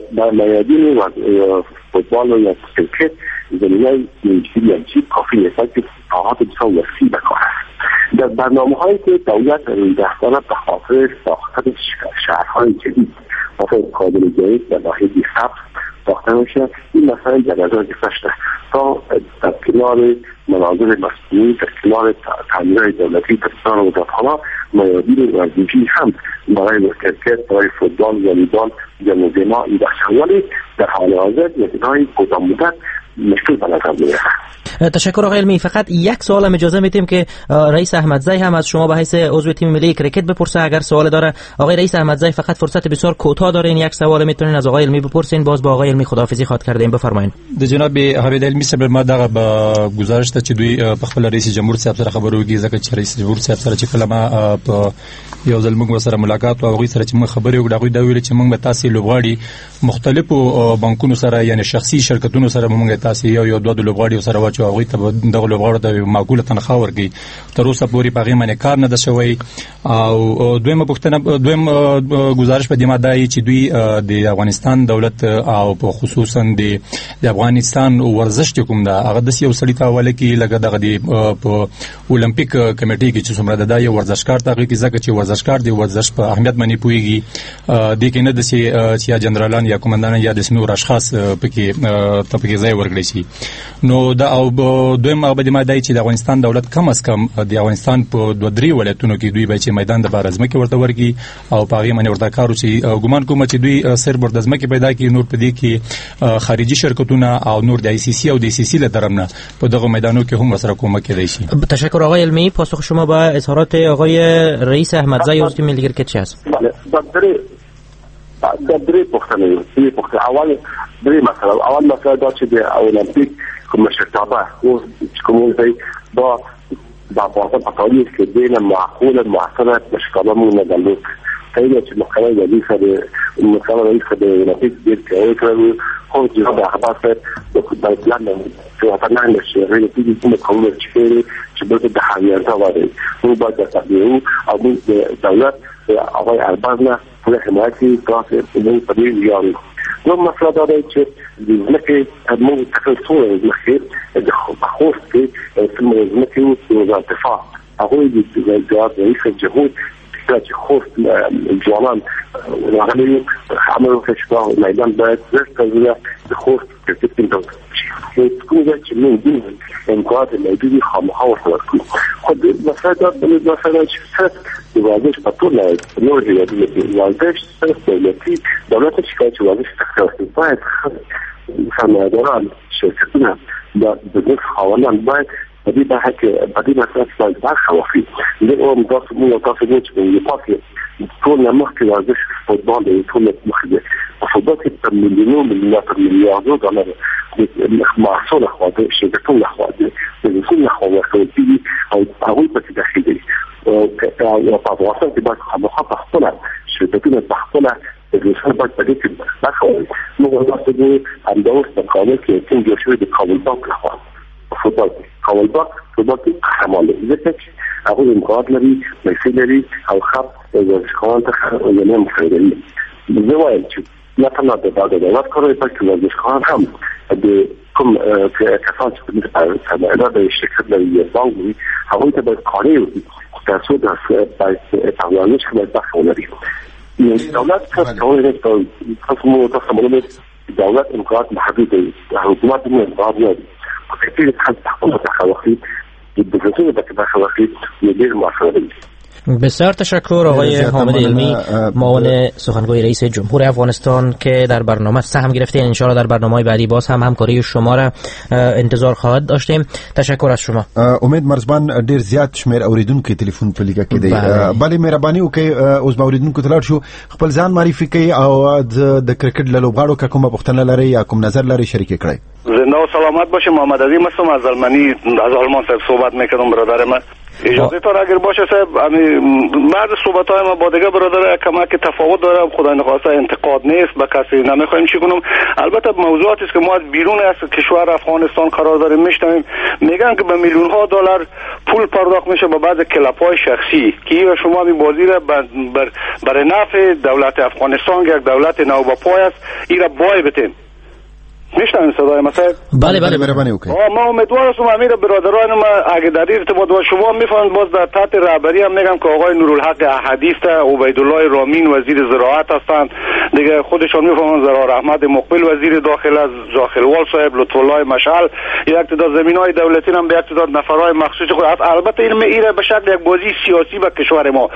میادین و فوتبال و کریکت زمینه‌های اینجوری کافی نیست که ساحات بسیار وسیع بکار است. در برنامه‌هایی که دولت روی دست دارد به خاطر ساختن شهرهای جدید مثل کابل جدید در ناحیه سبز ساخته میشه، این مسئله در نظر گرفته شده تا در کنار مناظر مصنوعی، در کنار تعمیرهای دولتی، در کنار وزارتخانه میادین ورزشی هم برای کرکت، برای فوتبال، والیبال، جمع این بخش، ولی در حال حاضر میادین‌های کوتاه مدت مشکل به نظر می‌رسد. تشکر آقای علمی. فقط یک سوال هم اجازه میدیم که رئیس احمدزی هم از شما به حیث عضو تیم ملی کرکت بپرسه اگر سوال داره. آقای رئیس احمدزی فقط فرصت بسیار کوتاه دارین، یک سوال میتونین از آقای علمی بپرسین. باز با آقای علمی خداحافظی خواهد کردیم. بفرمایید. د جناب حمید علمی صاحب ما دغه گزارش ته چې دوی په خپل رئیس جمهور صاحب سره خبرو کې ځکه چې رئیس جمهور صاحب سره چې کله ما په یو ځل موږ سره ملاقات او هغه سره چې موږ خبرې وکړو هغه دا ویل چې موږ به تاسو لوبغاړي مختلفو بانکونو سره یعنی شخصي شرکتونو سره موږ تاسو یو دوه لوبغاړي سره واچو هغه ته دغه لوبغاړو ته معقوله تنخواه ورکړي. تر اوسه پورې په هغه باندې کار نه ده شوی. او دویم گزارش په دې ماده چې دوی د افغانستان دولت او په خصوصا د افغانستان ورزش کوم دا هغه د یو سړی ته حواله کې لګه دغه د په اولمپیک کمیټې کې چې څومره د یو ورزشکار ته کې ځکه چې ورزشکار دی ورزش په اهمیت باندې پويږي د کې نه د سي جنرالان یا کومندان یا د نور اشخاص پکې ته ځای ورکړي شي. نو دا او دویم هغه د ماده چې د افغانستان دولت کم از کم د افغانستان په 2-3 ولایتونو کې دوی به چې میدان د بارزمکه ورته ورګي او پاغي باندې ورته کارو چې ګومان کوم چې دوی سر بردزمکه پیدا کی نور په دې کې خارجي شرکتونه او نور د ای سی سی او د سی سی له طرفنه په دغه میدانو کې هم سره کومک کوي شي. تشکر آقای علمی. پاسخ شما با اظهارات آقای رئیس احمدزی عضو تیم ملی کرکت چی است؟ بله در دری پختنه اول دری مسئله اول مسئله دا چې د المپیک کوم شرکتابه او کوم ځای با بازار پاتالیس که بین معقول معصرت مشکلات مون ندارد. خیلی چه مقاله جدید شده مقاله رئیس شده المپیک دید که اوی کرد خود جناب اخبار کرد به فوتبال پلان که وطن نمیشه خیلی تیزی که مقاله چیزی که باید به حمیانتا وارد او باید در تبدیل او بود دولت آقای ارباز نه حمایتی کاس امون طبیعی یاری و مسئله داره که زمینه مو تکلیفون زمینه بخوست که زمینه وزارت دفاع اقوی جواب رئیس جمهور که خوست جوانان وغلی عملو کشباه میدان باید زرد تزویه خوست کرکت این دولت تكون ذات من ضمن امكانات الموجودة خامها وصلتكم خد مسألة مسألة شخصات الوظيفة بطولة نور الرياضية الوظيفة التي دولات الشكاية الوظيفة تختلف بايد فما دوران شركتنا بنفس حوالا بايد بدي مسألة بايد بخوافي لأنه مضاف مو مضاف موت من يطاقي ټول مخکې ورزش فوتبال دی ټول مخکې دی فوتبال کې په میلیاردو ډالر محصول خواده شرکتونه خواده د رسول خواده ورکول کېږي او هغوی پکې داخل دي او په افغانستان کې باید خامخا په خپله شرکتونه په خپله د رسول باید په دې کې برخه واخلي. موږ وروسته د همدا اوس په کابل کې ټیم جوړ شوی د کابل بانک لخوا فوتبال کابل بانک فوتبال کې قهرمان دی ځکه چې هغوی امکانات لري پیسې لري او خط د ورزشکارانو څخه یعنې مخکې لري. زه وایم چې نه تنها د دولت کارونه بلکې ورزشکاران هم د کوم کسان چې په تبعیض د شرکت لري یا بانک لري هغوی ته باید کاری وکړي تر څو د تقویانش کې باید برخه ولري. دولت کولی دی تاسو معلومه دولت امکانات محدود دی حکومت هم امکانات نه دي خو کچېرې خلک په خپله برخه واخلي د بزنسونو پکې برخه واخلي نو ډېر موثره دی. بسیار تشکر آقای حامد علمی معاون سخنگوی رئیس جمهور افغانستان که در برنامه سهم گرفتین. ان شاء الله در برنامه‌های بعدی باز هم همکاری شما را انتظار خواهد داشتیم. تشکر از شما. امید مرزبان ډیر زیات شمیر اوریدونکو ټلیفون په لیګه کې دی. بلې مهرباني وکړئ اوس به اوریدونکو ته لاړ شو خپل ځان معرفي کړئ او د کرکټ له لوبغاړو کومه پوښتنه لري یا کوم نظر لري شریک کړئ. زنده و سلامت باشه. محمد عظیم هستم از آلمانی از آلمان صاحب صحبت میکنم برادر من. اجازه تان اگر باشه صاحب بعد صحبت‌های ما با دیگه برادر کمک تفاوت داره خدای نخواسته انتقاد نیست به کسی نمیخوایم چی کنم. البته موضوعاتی است که ما از بیرون از کشور افغانستان قرار داریم میشنویم میگن که به میلیون ها دلار پول پرداخت میشه به بعض کلاب‌های شخصی که شما این بازی را برای نفع دولت افغانستان یک دولت نوباپای است این را بای بتین. میشنوین صدای ما صاحب؟ بله مهربانی وکړئ. ما امیدوار هستم امیر برادران ما اگه در ارتباط با شما میفهمید باز در تحت رهبری هم میگم که آقای نورالحق احدی است، عبیدالله رامین وزیر زراعت هستند دیگه خودشون میفهمن، زرار احمد مقبل وزیر داخله از داخلوال صاحب، لطف الله مشعل یک تعداد زمینهای دولتی هم به یک تعداد نفرای مخصوص خود البته این به شکل یک بازی سیاسی به کشور ما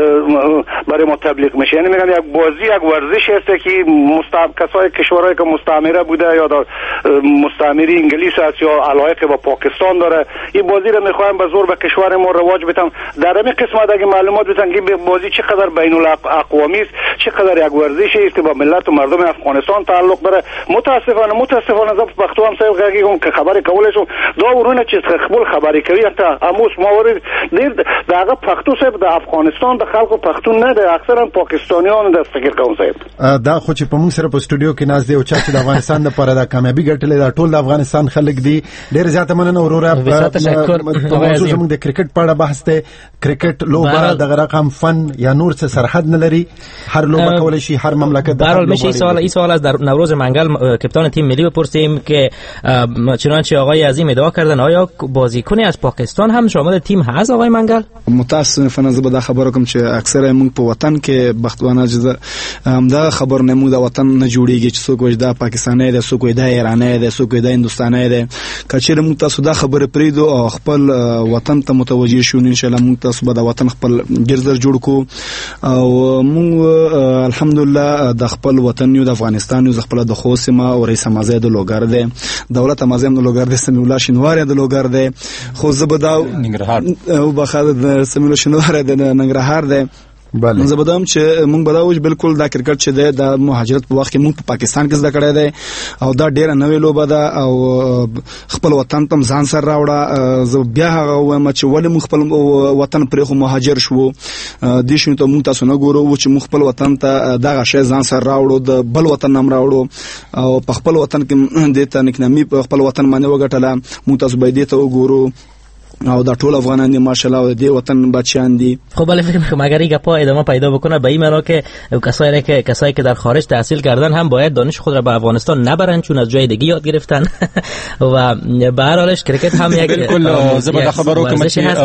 برای ما تبلیغ میشه. یعنی میگن یک بازی یک ورزش است که کسای کشورهایی که مستعمره بوده یا در مستعمره انگلیس است یا علاقه با پاکستان داره این بازی رو میخوایم به زور به کشور ما رواج بدن. در همین قسمت اگه معلومات بدن که بازی چقدر بین الاقوامی است، چقدر یک ورزش است که با ملت و مردم افغانستان تعلق داره. متاسفانه زب پختو هم سایو گاگی که خبری کولشون دا ورونه چیز خپل خبری کوي تا اموس مورد دیر داغه پختو صاحب د افغانستان د خلکو پختون نه ده اکثرا پاکستانیان د فکر کوم صاحب دا خو چې په موږ سره په سټوډیو کې ناز دی او چې د افغانستان لپاره د کامیابی ګټلې دا ټول د افغانستان خلک دي. ډېر زیاته مننه وروره. موضوع زموږ د کرکټ په اړه بحث دی. کرکټ لوبه د رقم فن یا نور څه سرحد نه لري، هر لوبه کولای شي هر مملکت به هر حال میشه این سوال از در نوروز منگل کپتان تیم ملی بپرسیم که چنانچه آقای عظیم ادعا کردن آیا بازیکنی از پاکستان هم شامل تیم هست آقای منگل؟ متاسفانه زه به دا خبره کوم چې اکثره موږ په وطن کې بختوانه دا خبر نه موږ د وطن نه جوړیږي چې څوک وجدا پاکستاني دی، څوک وجدا ایرانی دی، څوک وجدا هندستاني دی. کچېره موږ تاسو دا خبره پریدو او خپل وطن ته متوجي شو ان شاء الله موږ تاسو به د وطن خپل ګرځر جوړ کو او موږ الحمدلله د خپل وطن یو د افغانستان یو خپل د خوسمه او رئیس مازه د لوګر دی، دولت مازه د لوګر دی، سمیع الله شینواری د لوګر دی، خو زبدا ننګرهار او بخاله د سمیع الله شینواری د ننګرهار دی. بله زه بدم چې مونږ بداوج بالکل دا کرکټ چې د مهاجرت په وخت کې مونږ په پاکستان کې زده کړی دی او دا ډیره نوې لوبه ده او خپل وطن ته ځان سره راوړه. زه بیا هغه وایم چې ولې مونږ خپل وطن پرې خو مهاجر شو دې شنو ته مونږ تاسو نه ګورو چې مونږ خپل وطن ته دا شی ځان سره راوړو د بل وطن نام راوړو او په خپل وطن کې د ته نکنامي په خپل وطن باندې وګټله. مونږ تاسو باید دې ته وګورو او دا ټول افغانان دي ماشاءالله او دې وطن بچیان دي. خب ولی فکر می‌کنم اگر این گپا ادامه پیدا بکنه به این معنا که کسایی که در خارج تحصیل کردن هم باید دانش خود را به افغانستان نبرن چون از جای دیگه یاد گرفتن و به هر حالش کرکت هم یک بالکل زبده خبرو که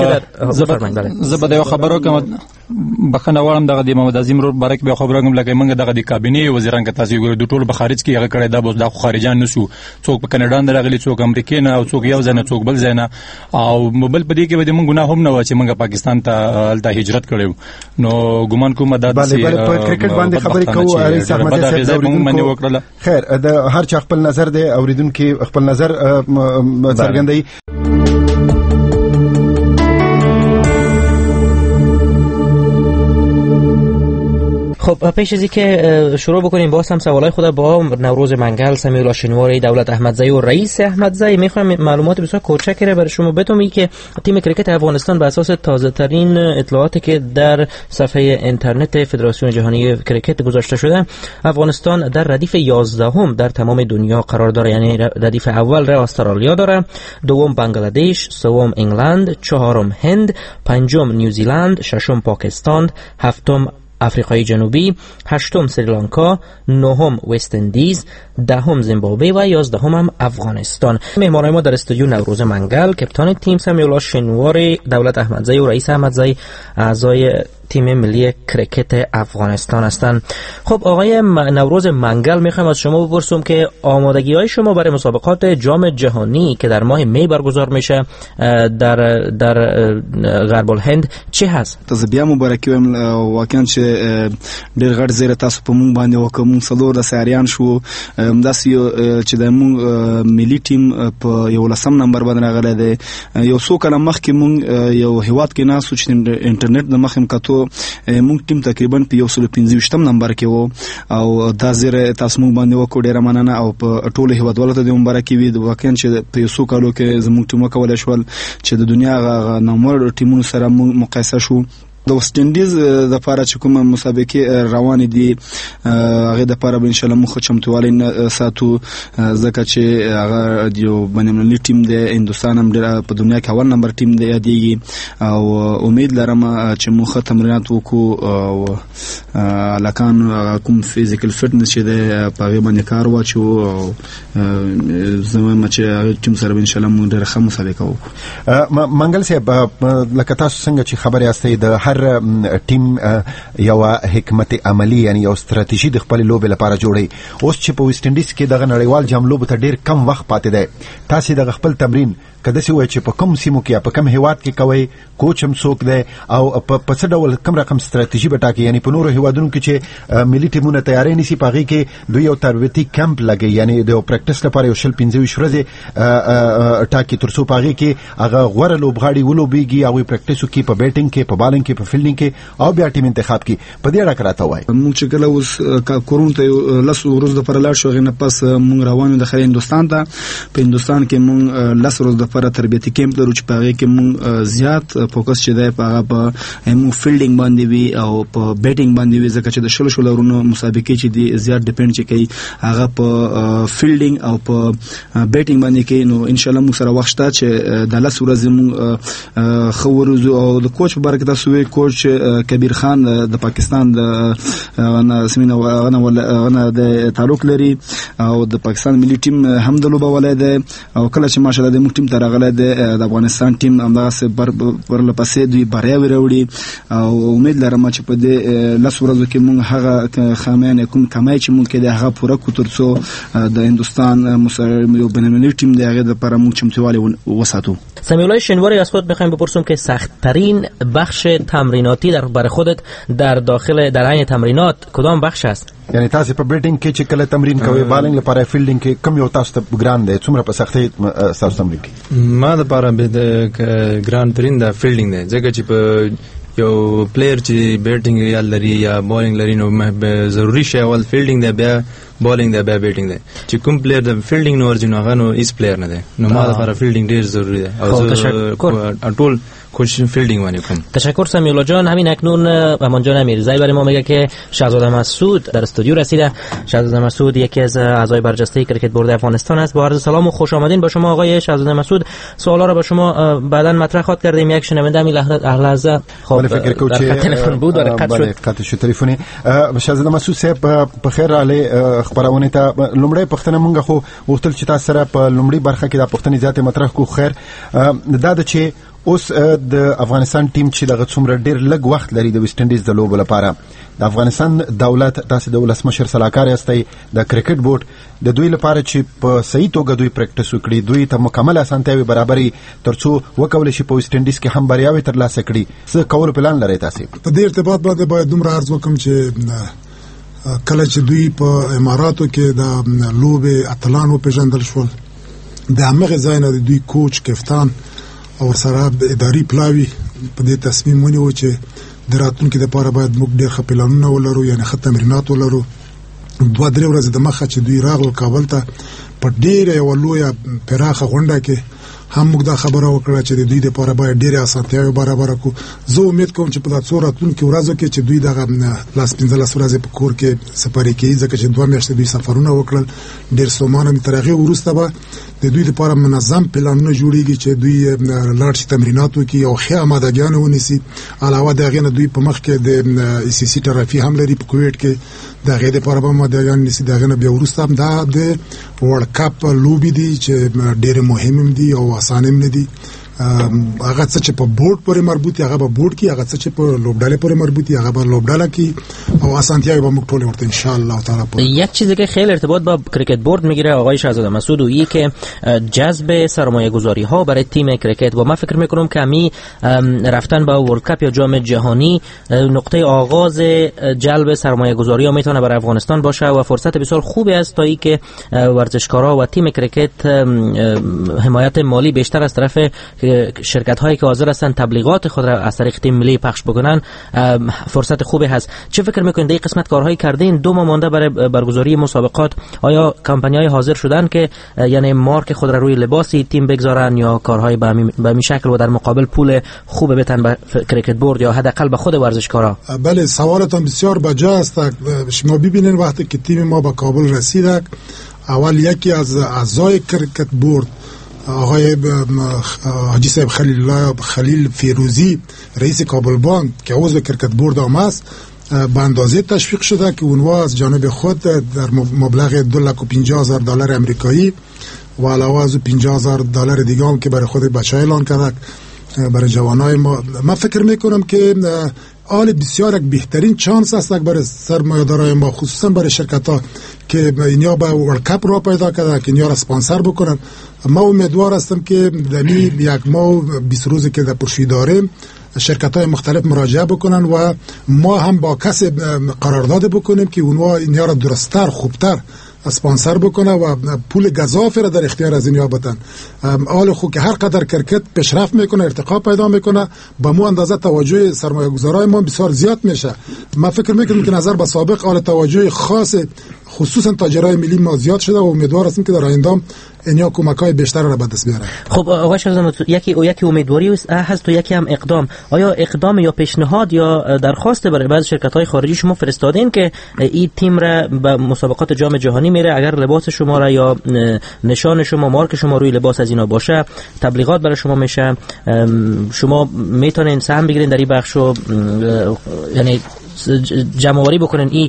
زبده خبرو که بخنه وړم دغه د محمد عظیم رو بارک به خبرو کوم لکه موږ دغه د کابینه وزیران کې تاسو ګورئ د ټول په خارج کې هغه کړی دا بوز د خارجان نسو څوک په کاناډا نه راغلي څوک امریکا نه او څوک یو ځنه څوک بل ځنه او بل په دې کې به موږ ګناه هم نه و چې موږ پاکستان ته هجرت کړو نو ګومان کوم د په کرکټ باندې خبرې کوو رئیس احمد صاحب باندې وکړه. خیر د هر چا خپل نظر دی اوریدونکو خپل نظر څرګندوي. خب پیش از اینکه شروع بکنیم باز هم سوالای خود با نوروز منگل، سمیع شنواری، دولت احمدزی و رئیس احمدزی میخوام معلومات بسیار کوچکی برای شما بدم که تیم کرکت افغانستان بر اساس تازه ترین اطلاعاتی که در صفحه اینترنت فدراسیون جهانی کرکت گذاشته شده، افغانستان در ردیف 11 در تمام دنیا قرار داره. یعنی ردیف اول را استرالیا داره، دوم بنگلادش، سوم انگلند، چهارم هند، پنجم نیوزیلند، ششم پاکستان، هفتم آفریقای جنوبی، هشتم سریلانکا، نهم وست اندیز، دهم زیمبابوه و 11 هم افغانستان. مهمانای ما در استودیو نوروز منگل، کپتان تیم سمیع شنواری، دولت احمدزی و رئیس احمدزی، اعضای تیم ملی کرکت افغانستان هستند. خب آقای نوروز منگل، میخوام از شما بپرسم که آمادگی های شما برای مسابقات جام جهانی که در ماه می برگزار میشه در غرب الهند چه هست؟ تاسو بیا مبارکي وایم واقعا چې ډېر غټ زیره تاسو په مونږ باندې وکړو. مونږ څلور د ساریان شو، داسې چې د مونږ ملي ټیم په 11 نمبر باندې راغلی دی. یو څو کله مخکې مونږ یو هیواد کې ناسو چې انټرنیټ د مخې مکتو مونږ ټیم تقریبا په 115 نمبر کې وو او دا زیره تاسو مونږ باندې وکړو. ډېر مننه او په ټولو هیوادوالو ته د مبارکي وي. واقعا چې په یو څو کالو کې زموږ ټیم وکولای شول چې د دنیا نامور ټیمونو سره مقایسه شو. د وست انډیز د لپاره چې کومه مسابقه روان دي هغه د لپاره ان شاء الله مخ چمتووالی ساتو، ځکه چې هغه یو بین‌المللي ټیم دی. هندستان هم په دنیا کې اول نمبر ټیم دی یادېږي او امید لرم چې مخ تمرینات وکړو او لکان کوم فزیکل فټنس چې دی په هغه باندې کار واچو او زموږ چې ټیم سره ان شاء الله موږ ډېر ښه مسابقه وکړو. منګل صاحب، لکه تاسو څنګه چې خبر یاستئ د هر ټیم یو حکمت عملی یعنی یو ستراتیژي د خپل لوبې لپاره جوړي. اوس چې په ویسټ انډیز کې دغه نړیوال جام لوبو ته ډیر کم وخت پاتې دی، تاسو د خپل تمرین کده سی وای چې په کوم سیمو کې په کوم هیواد کې کوي، کوچ هم څوک دی او په څه ډول کوم رقم ستراتیژي به ټاکي؟ یعنی په نورو هیوادونو کې چې ملي ټیمونه تیاری نیسي پاږي کې دوی یو تربیتي کمپ لګي، یعنی د پریکټس لپاره یو 15 ورځې ټاکي ترڅو پاږي کې هغه غوړه لوبغاړي ولوبيږي او پریکټس کوي په بیټینګ کې، په بالینګ کې، په فیلډینګ کې او بیا ټیم انتخاب کې. په دې اړه راته وای. موږ چې کله اوس کورون ته لس ورځې د پر لاړ شو، غنه پس موږ روانو د خلې هندستان ته. په هندستان کې موږ لس ورځې د پر تربیتي کمپ لرو چې پاږي کې موږ زیات فوکس چې دی په موږ فیلډینګ باندې وي او په بیټینګ باندې وي، ځکه چې د شلو لرونو مسابقې چې دی زیات ډیپند چې کوي هغه په فیلډینګ او په بیټینګ باندې کې. نو ان شاء الله موږ سره وخت شته چې د لس ورځې موږ خورو او د کوچ برکت تاسو وی کوچ کبیر خان د پاکستان د سمینه غنه د تعلق لري او د پاکستان ملي ټیم هم د لوبه ولای دی او کله چې ماشاءالله د موږ ټیم ته راغلی دی د افغانستان ټیم همدغه سه پر لپسې دوی بریا وروړي او امید لرم چې په دې لس ورځو کې موږ هغه خامیان کوم کمای چې موږ کې د هغه پوره کوترڅو د هندستان یو بین‌المللي ټیم دی هغه لپاره موږ چمتووالی وساتو. سمیع الله شنواری، از خود میخوایم بپرسم که سخت ترین بخش تمریناتی برای خودت در عین تمرینات کدام بخش است؟ یعنی تاسو په بیټینګ کې چې کله تمرین کوي، بالینګ لپاره فیلډینګ کې کوم یو تاسو ته ګران دی؟ څومره په سختۍ تاسو تمرین کوي؟ ما لپاره به ګران ترین د فیلډینګ دی، ځکه چې په یو پلیئر چې بیټینګ یا لري یا بالینګ لري نو ضروری شی اول فیلډینګ دی، بیا بالینګ دی، بیا بیټینګ دی. چې کوم پلیئر د فیلډینګ نو ورځي نو هغه نو هیڅ پلیئر نه دی. نو ما لپاره فیلډینګ ډیر ضروری دی او ټول کوشش فیلډینگ ونی کنم. تشکر سمیع الله جان. همین اکنون امان جان امیرزایی برای ما میگه که شهزاده مسعود در استودیو رسیده. شهزاده مسعود یکی از اعضای برجسته کرکت بورد افغانستان است. با عرض سلام و خوش آمدین با شما آقای شهزاده مسعود. سوالا رو با شما بعداً مطرح خواهد کردیم. یک شنونده همین لحظه خب در تلفن بود و قطع شد تلفنی. شهزاده مسعود صاحب بخیر علی خبرونه ته لومړی پښتنه مونږ خو وختل چې تاسو سره په لومړی برخه کې د پښتني ذات مطرح کو. خیر دا د چې اوس د افغانستان ټیم چې دغه څومره ډیر لږ وخت لري د ویسټ انډیز د لوبو لپاره، د افغانستان دولت تاسو د ولسمشر صلاحکار یاستئ د کرکټ بورډ د دوی لپاره چې په صحیح توګه دوی پریکټس وکړي، دوی ته مکمل اسانتیاوي برابرۍ ترڅو وکول شي په ویسټ انډیز کې هم بریاوي ترلاسه کړي. څه کول پلان لري تاسو؟ په دې ارتباط باندې باید دومره عرض وکم چې کله چې دوی په اماراتو کې د لوبې اتلانو پیژندل شول، د هغه ځای نه دوی کوچ کپتان او سره اداري پلاوی په دې تصمیم ونیو چې د راتلونکي لپاره باید موږ ډېر ښه پلانونه ولرو، یعنې ښه تمرینات ولرو. 2-3 ورځې د مخه چې دوی راغلل کابل ته په ډېره یوه لویه پراخه غونډه کې هم موږ دا خبره وکړه چې د دوی لپاره باید ډېرې اسانتیاوې برابره کړو. زه امید کوم چې په دا څو راتلونکو ورځو کې چې دوی دغه 15 ورځې په کور کې سفر کوي، ځکه چې 2 میاشتې دوی سفرونه وکړل، ډېر ستومانه تر هغې وروسته به د دوی لپاره منظم پلانونه جوړیږي چې دوی لاړ شي تمرینات وکړي او ښه آمادګیانې ونیسي. علاوه د هغې نه دوی په مخ کې د ECC ټرافي هم لري په کویټ کې، د هغې دپاره به آمادګیان نیسي. د هغې نه بیا وروسته هم دا د ورلډ کپ لوبې دي چې ډېرې مهم هم دي او اسانه هم نه دي. هغه څه چې په بورډ پورې مربوط هغه به بورډ کې، هغه څه چې په لوبډالې پورې مربوط هغه به لوبډاله کې، او اسانتیاوی به موږ ټول ورته ان شاء الله تعالی. یک چیزی که خیلی ارتباط با کریکت بورد میگیره آقای شهزاده مسعود و این که جذب سرمایه گذاری ها برای تیم کریکت، و من فکر میکنم که می رفتن با ورلد کپ یا جام جهانی نقطه آغاز جلب سرمایه گذاری ها میتونه برای افغانستان باشه و فرصت بسیار خوبی است تا ای که ورزشکارا و تیم کریکت حمایت مالی بیشتر از طرف شرکت هایی که حاضر هستن تبلیغات خود را از طریق تیم ملی پخش بکنن فرصت خوبی هست. چه فکر میکنید این قسمت کارهایی کردین؟ 2 ماه مانده برای برگزاری مسابقات، آیا کمپانی های حاضر شدن که یعنی مارک خود را روی لباسی تیم بگذارن یا کارهای به همین شکل و در مقابل پول خوب بتن به کریکت بورد یا حداقل به خود ورزشکارا؟ بله، سوالتان بسیار بجا است. شما ببینید وقتی که تیم ما به کابل رسید، اول یکی از اعضای کریکت بورد آقای حاجی صاحب خلیل فیروزی رئیس کابل بانک که عضو کریکت بورد هم است به اندازه تشویق شده که اونها از جانب خود در مبلغ $250,000 امریکایی و علاوه از $50,000 دیگه هم که برای خود بچه اعلان کرده برای جوانای ما. من فکر میکنم که آل بسیار یک بهترین چانس است برای سرمایه‌دارای ما، خصوصا برای شرکت ها که اینیا با ورلد کپ را پیدا کرده که اینیا را اسپانسر بکنن. ما امیدوار هستم که در یک ماه 20 روزی که در پرشوی داریم شرکت های مختلف مراجعه بکنن و ما هم با کسی قرارداد بکنیم که اونها اینیا را درست‌تر خوبتر اسپانسر بکنه و پول گزافی را در اختیار از اینها بدن. حال خود که هر قدر کرکت پیشرفت میکنه، ارتقا پیدا میکنه، با مو اندازه توجه سرمایه گذارای ما بسیار زیاد میشه. من فکر میکنم که نظر به سابق حال توجه خاص خصوصا تاجرای ملی ما زیاد شده و امیدوار هستیم که در آینده اینیا کمک‌های بیشتر را به دست بیاره. خب آقای شهزاده، یکی امیدواری هست و یکی هم اقدام. آیا اقدام یا پیشنهاد یا درخواست برای بعضی شرکت‌های خارجی شما فرستادین که این تیم را به مسابقات جام جهانی میره، اگر لباس شما را یا نشان شما مارک شما روی لباس از اینا باشه تبلیغات برای شما میشه، شما میتونین سهم بگیرین در این بخش و یعنی جمع‌آوری بکنن این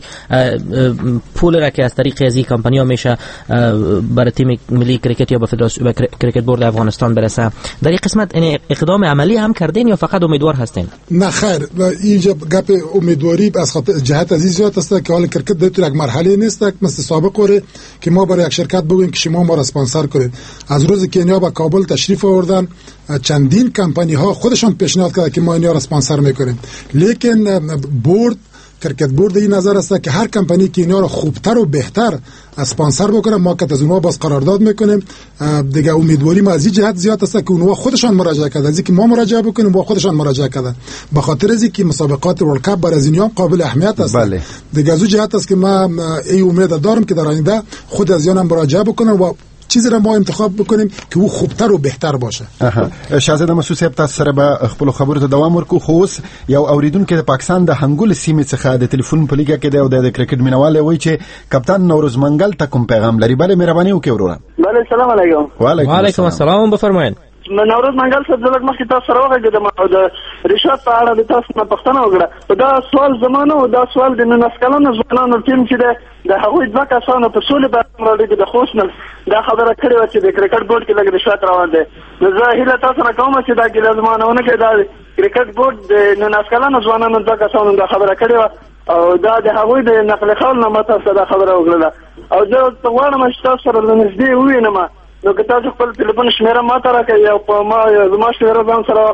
پول را که از طریق از این کمپانی‌ها میشه برای تیم ملی کریکت یا به فدراسیون کریکت بورد افغانستان برسه؟ در این قسمت یعنی اقدام عملی هم کردین یا فقط امیدوار هستین؟ نه خیر، اینجا گپ امیدواری از خاطر جهت عزیزیات است که حال کرکت در یک مرحله نیست مثل سابق وره که ما برای یک شرکت بگوییم که شما ما را اسپانسر کنید. از روزی که اینا به کابل تشریف آوردن چندین کمپانی ها خودشان پیشنهاد کرده که ما اینا را اسپانسر میکنیم، لیکن بورد کرکت بورد این نظر است که هر کمپانی که اینا را خوبتر و بهتر اسپانسر بکنه ما که از اونها باز قرارداد میکنیم. دیگه امیدواری ما از این جهت زیاد است که اونها خودشان مراجعه کردن، از اینکه ما مراجعه بکنیم و خودشان مراجعه کردن، به خاطر از اینکه مسابقات ورلد کپ برای از اینها قابل اهمیت است. بله. دیگه از اون جهت است که ما ای امید دارم که در آینده خود از اینا مراجعه بکنن و چیزی را ما انتخاب بکنیم که او خوبتر و بهتر باشه. شهزاده مسعود صاحب تاسو سره به خپل خبرو ته دوام ورکو. خو اوس یو اوریدونکو د پاکستان د هنګول سیمې څخه د ټلیفون په لیګه کې د کرکټ مینواله وایي چې کپتان نوروز منګل ته کوم پیغام لري. بله مهرباني وکړئ وروره. بله السلام علیکم. وعلیکم السلام، بفرمایئ. نوروز منګل صاحب زلک مخکې تاسو سره وغږېدم او د رشوت په اړه د تاسو نه پوښتنه وکړه. دا سوال زمانه او دا سوال د 19 کلونو ځوانانو ټیم چې د هغوی 2 کسانو په سولې باندې راډیو د خوشنل دا خبره کړې و چې د کرکټ بورډ کې لږ رشوت روان دی. زه هیله تاسو نه کوم چې دا ګیله زمانهونه کې دا کرکټ بورډ د 19 کلونو ځوانانو 2 کسانو دا خبره کړې و او دا د هغوی د نقل قول نه ماته دا خبره وکړه او زه غواړم چې تاسو سره نږدې ووینم. نو که تاسو خپل ټلیفون شمیره ماته راکړئ او په ما زما شمیره ځان سره واخلئ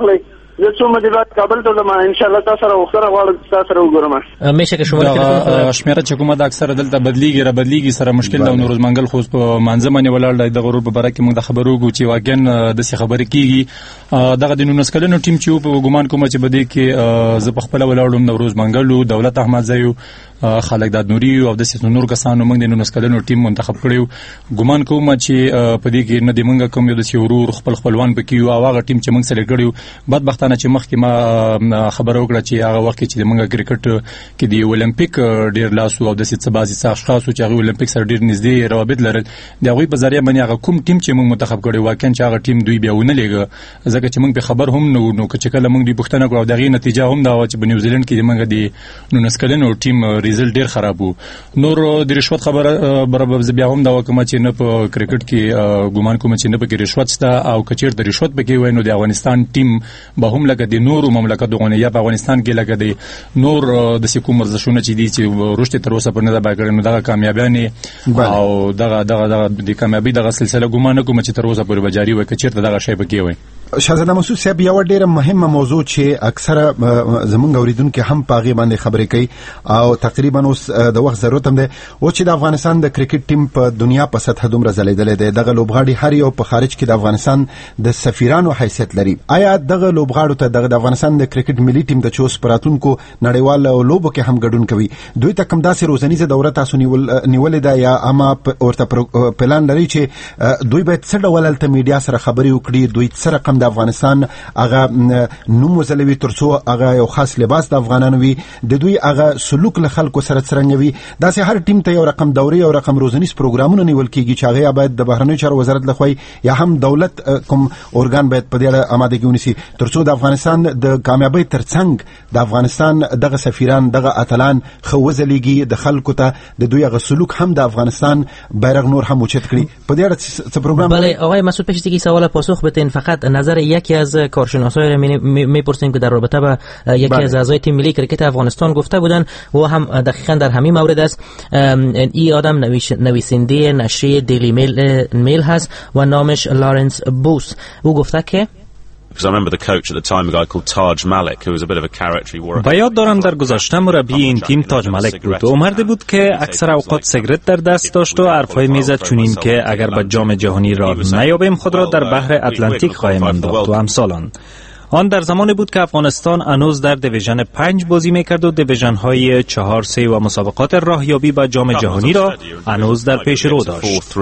زه څو مدې بعد کابل ته ځم ان شاء الله تاسو سره وختره غواړم تاسو سره وګورم. میشه که شما تلفن شمیره چې کومه د اکثره دلته بدلیږي سره مشکل دا نوروز منګل خو په منځمنه ولاړ د غرور په باره کې موږ د خبرو کو چې واګن د څه خبرې کیږي دغه د 19 کلنو ټیم چې په ګومان کوم چې بده کې زه په خپل ولاړم نوروز منګل دولت احمد زیو خالق داد نوري او د سیس نور کسانو موږ د 19 کلنو ټیم منتخب کړیو. ګومان کوم چې په دې کې نه د موږ کوم یو د سیورور خپلوان پکې او هغه ټیم چې موږ سره کړیو بدبختانه چې مخکې ما خبرو کړه چې هغه وخت چې موږ کرکټ کې د اولمپیک ډیر لاسو او د سیس بازي اشخاص چې هغه اولمپیک سره ډیر نږدې روابط لرل د هغه په ذریعہ باندې هغه کوم ټیم چې موږ منتخب کړیو واکن چې هغه ټیم دوی بیاونه لګه ځکه چې موږ په خبر هم نو چې کله موږ د پښتنه کړو دغه نتیجه هم دا چې په نیوزیلند کې موږ د 19 کلنو ټیم ریزلټ ډیر خراب وو. نور د رشوت خبره برابر بیا هم دا وکم چې نه په کرکټ کې ګومان کوم چې نه په رشوت شته او کچیر د رشوت پکې وای نو د افغانستان ټیم به هم لکه د نورو مملکتونو یا په افغانستان کې لکه د نور د سکو مرزشونه چې دي چې رشد تر اوسه په نه دا باګر نو دا کامیابیانه او دغه د کامیابی دغه سلسله ګومان کوم چې تر اوسه پورې بجاری وای کچیر دغه شی پکې وای. شاهزاده مسعود صاحب یو ډیره مهمه موضوع چې اکثره زمونږ اوریدونکو هم پاغي باندې خبرې کوي او تقریبا اوس د وخت ضرورت هم ده او چې د افغانستان د کرکټ ټیم په دنیا په سطح دومره ځلیدل دي دغه لوبغاړي هر یو په خارج کې د افغانستان د سفیرانو حیثیت لري. آیا دغه لوبغاړو ته د افغانستان د کرکټ ملي ټیم د چوس پراتونکو نړیوال لوبو کې هم ګډون کوي دوی ته کوم داسې روزنیزه دوره تاسو نیولې ده یا اما ورته پلان لري چې دوی باید څه ډول الته میډیا سره خبري وکړي دوی سره کوم د افغانستان هغه نوم وزلوي ترڅو هغه یو خاص لباس د افغانانو وي د دوی هغه سلوک له خلکو سره څرنګه وي داسې هر ټیم ته یو رقم دوري او رقم روزنیز پروګرامونه نیول کیږي چې هغه باید د بهرنیو چارو وزارت لخوا یا هم دولت کوم اورګان باید په دې آمادګي ونیسي ترڅو د افغانستان د کامیابی ترڅنګ د افغانستان دغه سفیران دغه اتلان خوځلېږي د خلکو ته د دوی هغه سلوک هم د افغانستان بیرغ نور هم اوچت کړي په دې اړه څه پروګرام. بله آقای مسعود پیش دیگه سوال پاسخ بدین فقط نظر یکی از کارشناسای را میپرسیم که در رابطه با یکی از اعضای تیم ملی کرکت افغانستان گفته بودن و هم دقیقاً در همین مورد است. این آدم نویسنده نشریه دیلی میل هست و نامش لارنس بوس. او گفته که because I remember the coach at the time, a guy called Taj Malik, who was a bit of a character. He wore به یاد دارم در گذشته مربی این تیم تاج ملک بود و مردی بود که اکثر اوقات سیگرت در دست داشت و حرفای میزد چنین که اگر به جام جهانی راه نیابیم خود را در بحر اتلانتیک خواهیم انداخت و امثالان. آن در زمانی بود که افغانستان هنوز در دیویژن 5 بازی میکرد و دیویژن های 4 3 و مسابقات راهیابی به جام جهانی را هنوز در پیش رو داشت.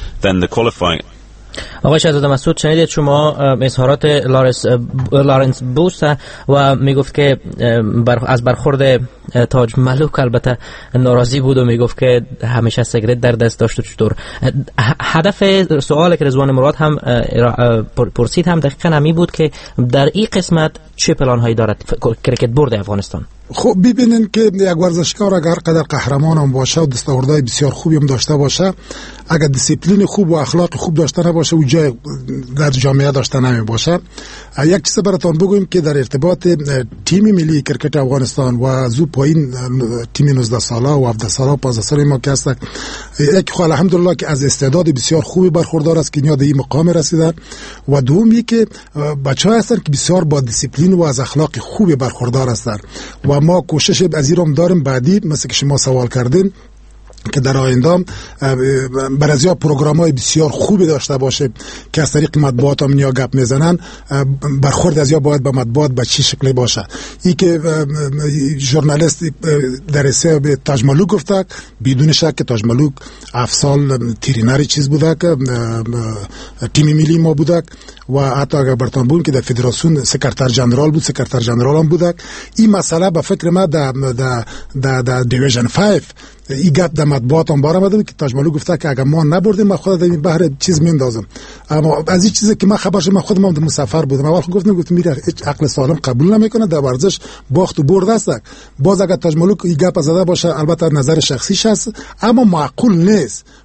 آقای شهزاده مسعود شنیدید شما اظهارات لارنس بوس و میگفت که از برخورد تاج ملک البته ناراضی بود و میگفت که همیشه سیگرت در دست داشت و چطور. هدف سوالی که رضوان مراد هم پرسید هم دقیقاً همین بود که در این قسمت چه پلان هایی دارد کرکت بورد افغانستان؟ خب ببینین که یک ورزشکار اگر قدر قهرمان هم باشه و دستاوردهای بسیار خوبی هم داشته باشه اگر دیسیپلین خوب و اخلاق خوب داشته نباشه و جای در جامعه داشته نمی باشه. یک چیز براتون بگویم که در ارتباط تیم ملی کرکت افغانستان و زو پایین تیم 19 ساله و 17 ساله و 15 ساله ما که هست یک خو الحمدلله که از استعداد بسیار خوبی برخوردار است که اینا به این مقام رسیدن و دومی که بچه‌ها هستن که بسیار با دیسیپلین و از اخلاق خوبی برخوردار هستن و ما کوشش از این داریم بعدی مثل که شما سوال کردین که در آینده برازیا پروگرام‌های بسیار خوبی داشته باشه که از طریق مطبوعات هم نیا گپ میزنن برخورد از یا باید به مطبوعات به چی شکلی باشه. این که ژورنالیست در رسه به تاج ملک گفته بدون شک که تاج ملک 7 سال ترینر چیز بوده که تیم ملی ما بوده و حتی اگر برتان بودیم که در فدراسیون سکرتر جنرال بود سکرتر جنرال هم بوده. این مسئله به فکر ما در دیویژن 5 این گپ در مطبوعات هم برآمده که تاج ملک گفته که اگر ما نبردیم من خود در این بحر چیز میندازم. اما از این چیزی که من خبر شدم خودم هم در مسافر بودم اول گفتم میره هیچ عقل سالم قبول نمیکنه در ورزش باخت و برد است. باز اگر تاج ملک این گپ زده باشه البته نظر شخصیش هست اما معقول نیست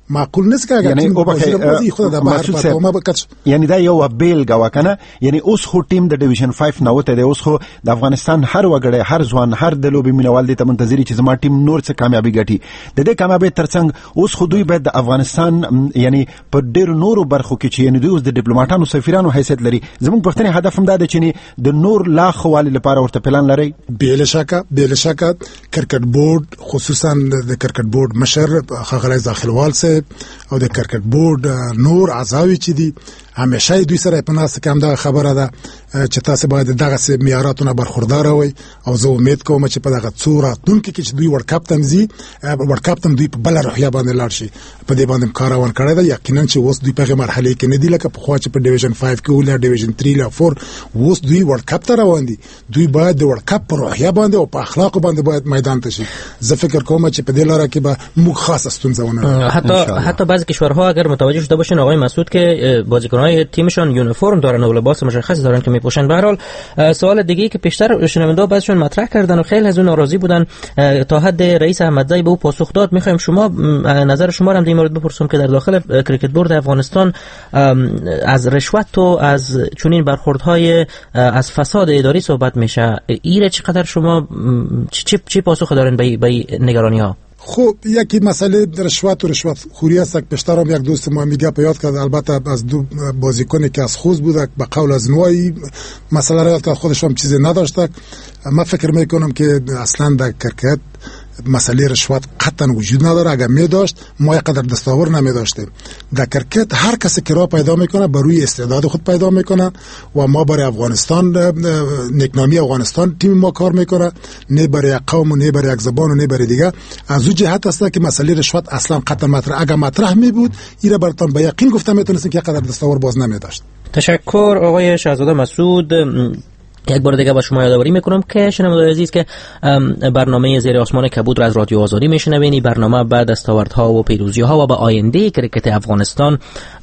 معقول نیست که اگر تیم بازی خود در بحر پاتوما بکش. یعنی دا یو بیل گواکنه، یعنی اوس خو ټیم د ډیویژن 5 نه وته د اوس خو د افغانستان هر وګړی هر ځوان هر د لوبي مینوال دي ته منتظری چې زما ټیم نور څه کامیابی ګټي. د دې کامیابی ترڅنګ اوس خو دوی باید د افغانستان یعنی په ډیر نورو برخو کې چې یعنی دوی اوس د ډیپلوماټانو سفیرانو حیثیت لري. زموږ پښتني هدف هم دا دی چې د نور لا خوالي لپاره ورته پلان لري. بلا شک کرکټ بورډ خصوصا د کرکټ بورډ مشر خغلی داخلوال صاحب او د کرکټ بورډ نور اعضاوی چې دي همیشه دوی سره په ناس کې هم دا خبره ده چې تاسو باید دغه سه معیاراتونه برخوردار وي او زه امید کوم چې په دغه څوره دونکو کې چې دوی ورلد کپ تمزي ورلد کپ تم دوی په بل روحیه باندې لاړ شي. په دې باندې کاروان کړی دا یقینا چې اوس دوی په مرحله کې نه دی لکه په خوا چې په ډیویژن 5 کې ولا ډیویژن 3 لا 4 اوس دوی ورلد کپ ته روان دي. دوی باید د ورلد کپ په روحیه باندې او په اخلاق باندې باید میدان ته شي. زه فکر کوم چې په دې لاره کې به موږ خاصه ستونزه ونه حتی بعضی کشورها اگر متوجه شده باشن آقای مسعود که بازیکن‌های تیمشان یونیفرم دارن و لباس مشخصی دارن که میپوشن. به هر حال سوال دیگه‌ای که پیشتر شنونده بعضیشون مطرح کردن و خیلی از اون ناراضی بودن تا حد رئیس احمدزی به او پاسخ داد. می‌خوایم شما نظر شما را در این مورد بپرسم که در داخل کریکت بورد افغانستان از رشوت و از چنین برخوردهای از فساد اداری صحبت میشه. ایره چقدر شما چی پاسخ دارن به نگرانی‌ها؟ خب یکی مسئله رشوت و رشوت خوری است. پیشترم یک دوست ما میگه پیاد کرد، البته از دو بازیکنی که از خوز بود به قول از نوایی مسئله را که خودش هم چیزی نداشت. من فکر میکنم که اصلا در کرکت مسئله رشوت قطعا وجود نداره. اگر می داشت ما یقدر دستاور نمی داشتیم. در کرکت هر کسی که را پیدا میکنه بر روی استعداد خود پیدا میکنه و ما برای افغانستان نیکنامی افغانستان تیم ما کار میکنه، نه برای یک قوم و نه برای یک زبان و نه برای دیگه. از اون جهت است که مسئله رشوت اصلا قطعا مطرح اگر مطرح می بود ایره براتون به یقین گفتم میتونستین که یقدر دستاور باز نمی داشت. تشکر آقای شهزاده مسعود. یک بار دیگه با شما یادآوری میکنم که شنوندگان عزیز که برنامه زیر آسمان کبود را از رادیو آزادی میشنوین. این برنامه بعد دستاوردها و پیروزی‌ها و به آینده کرکت افغانستان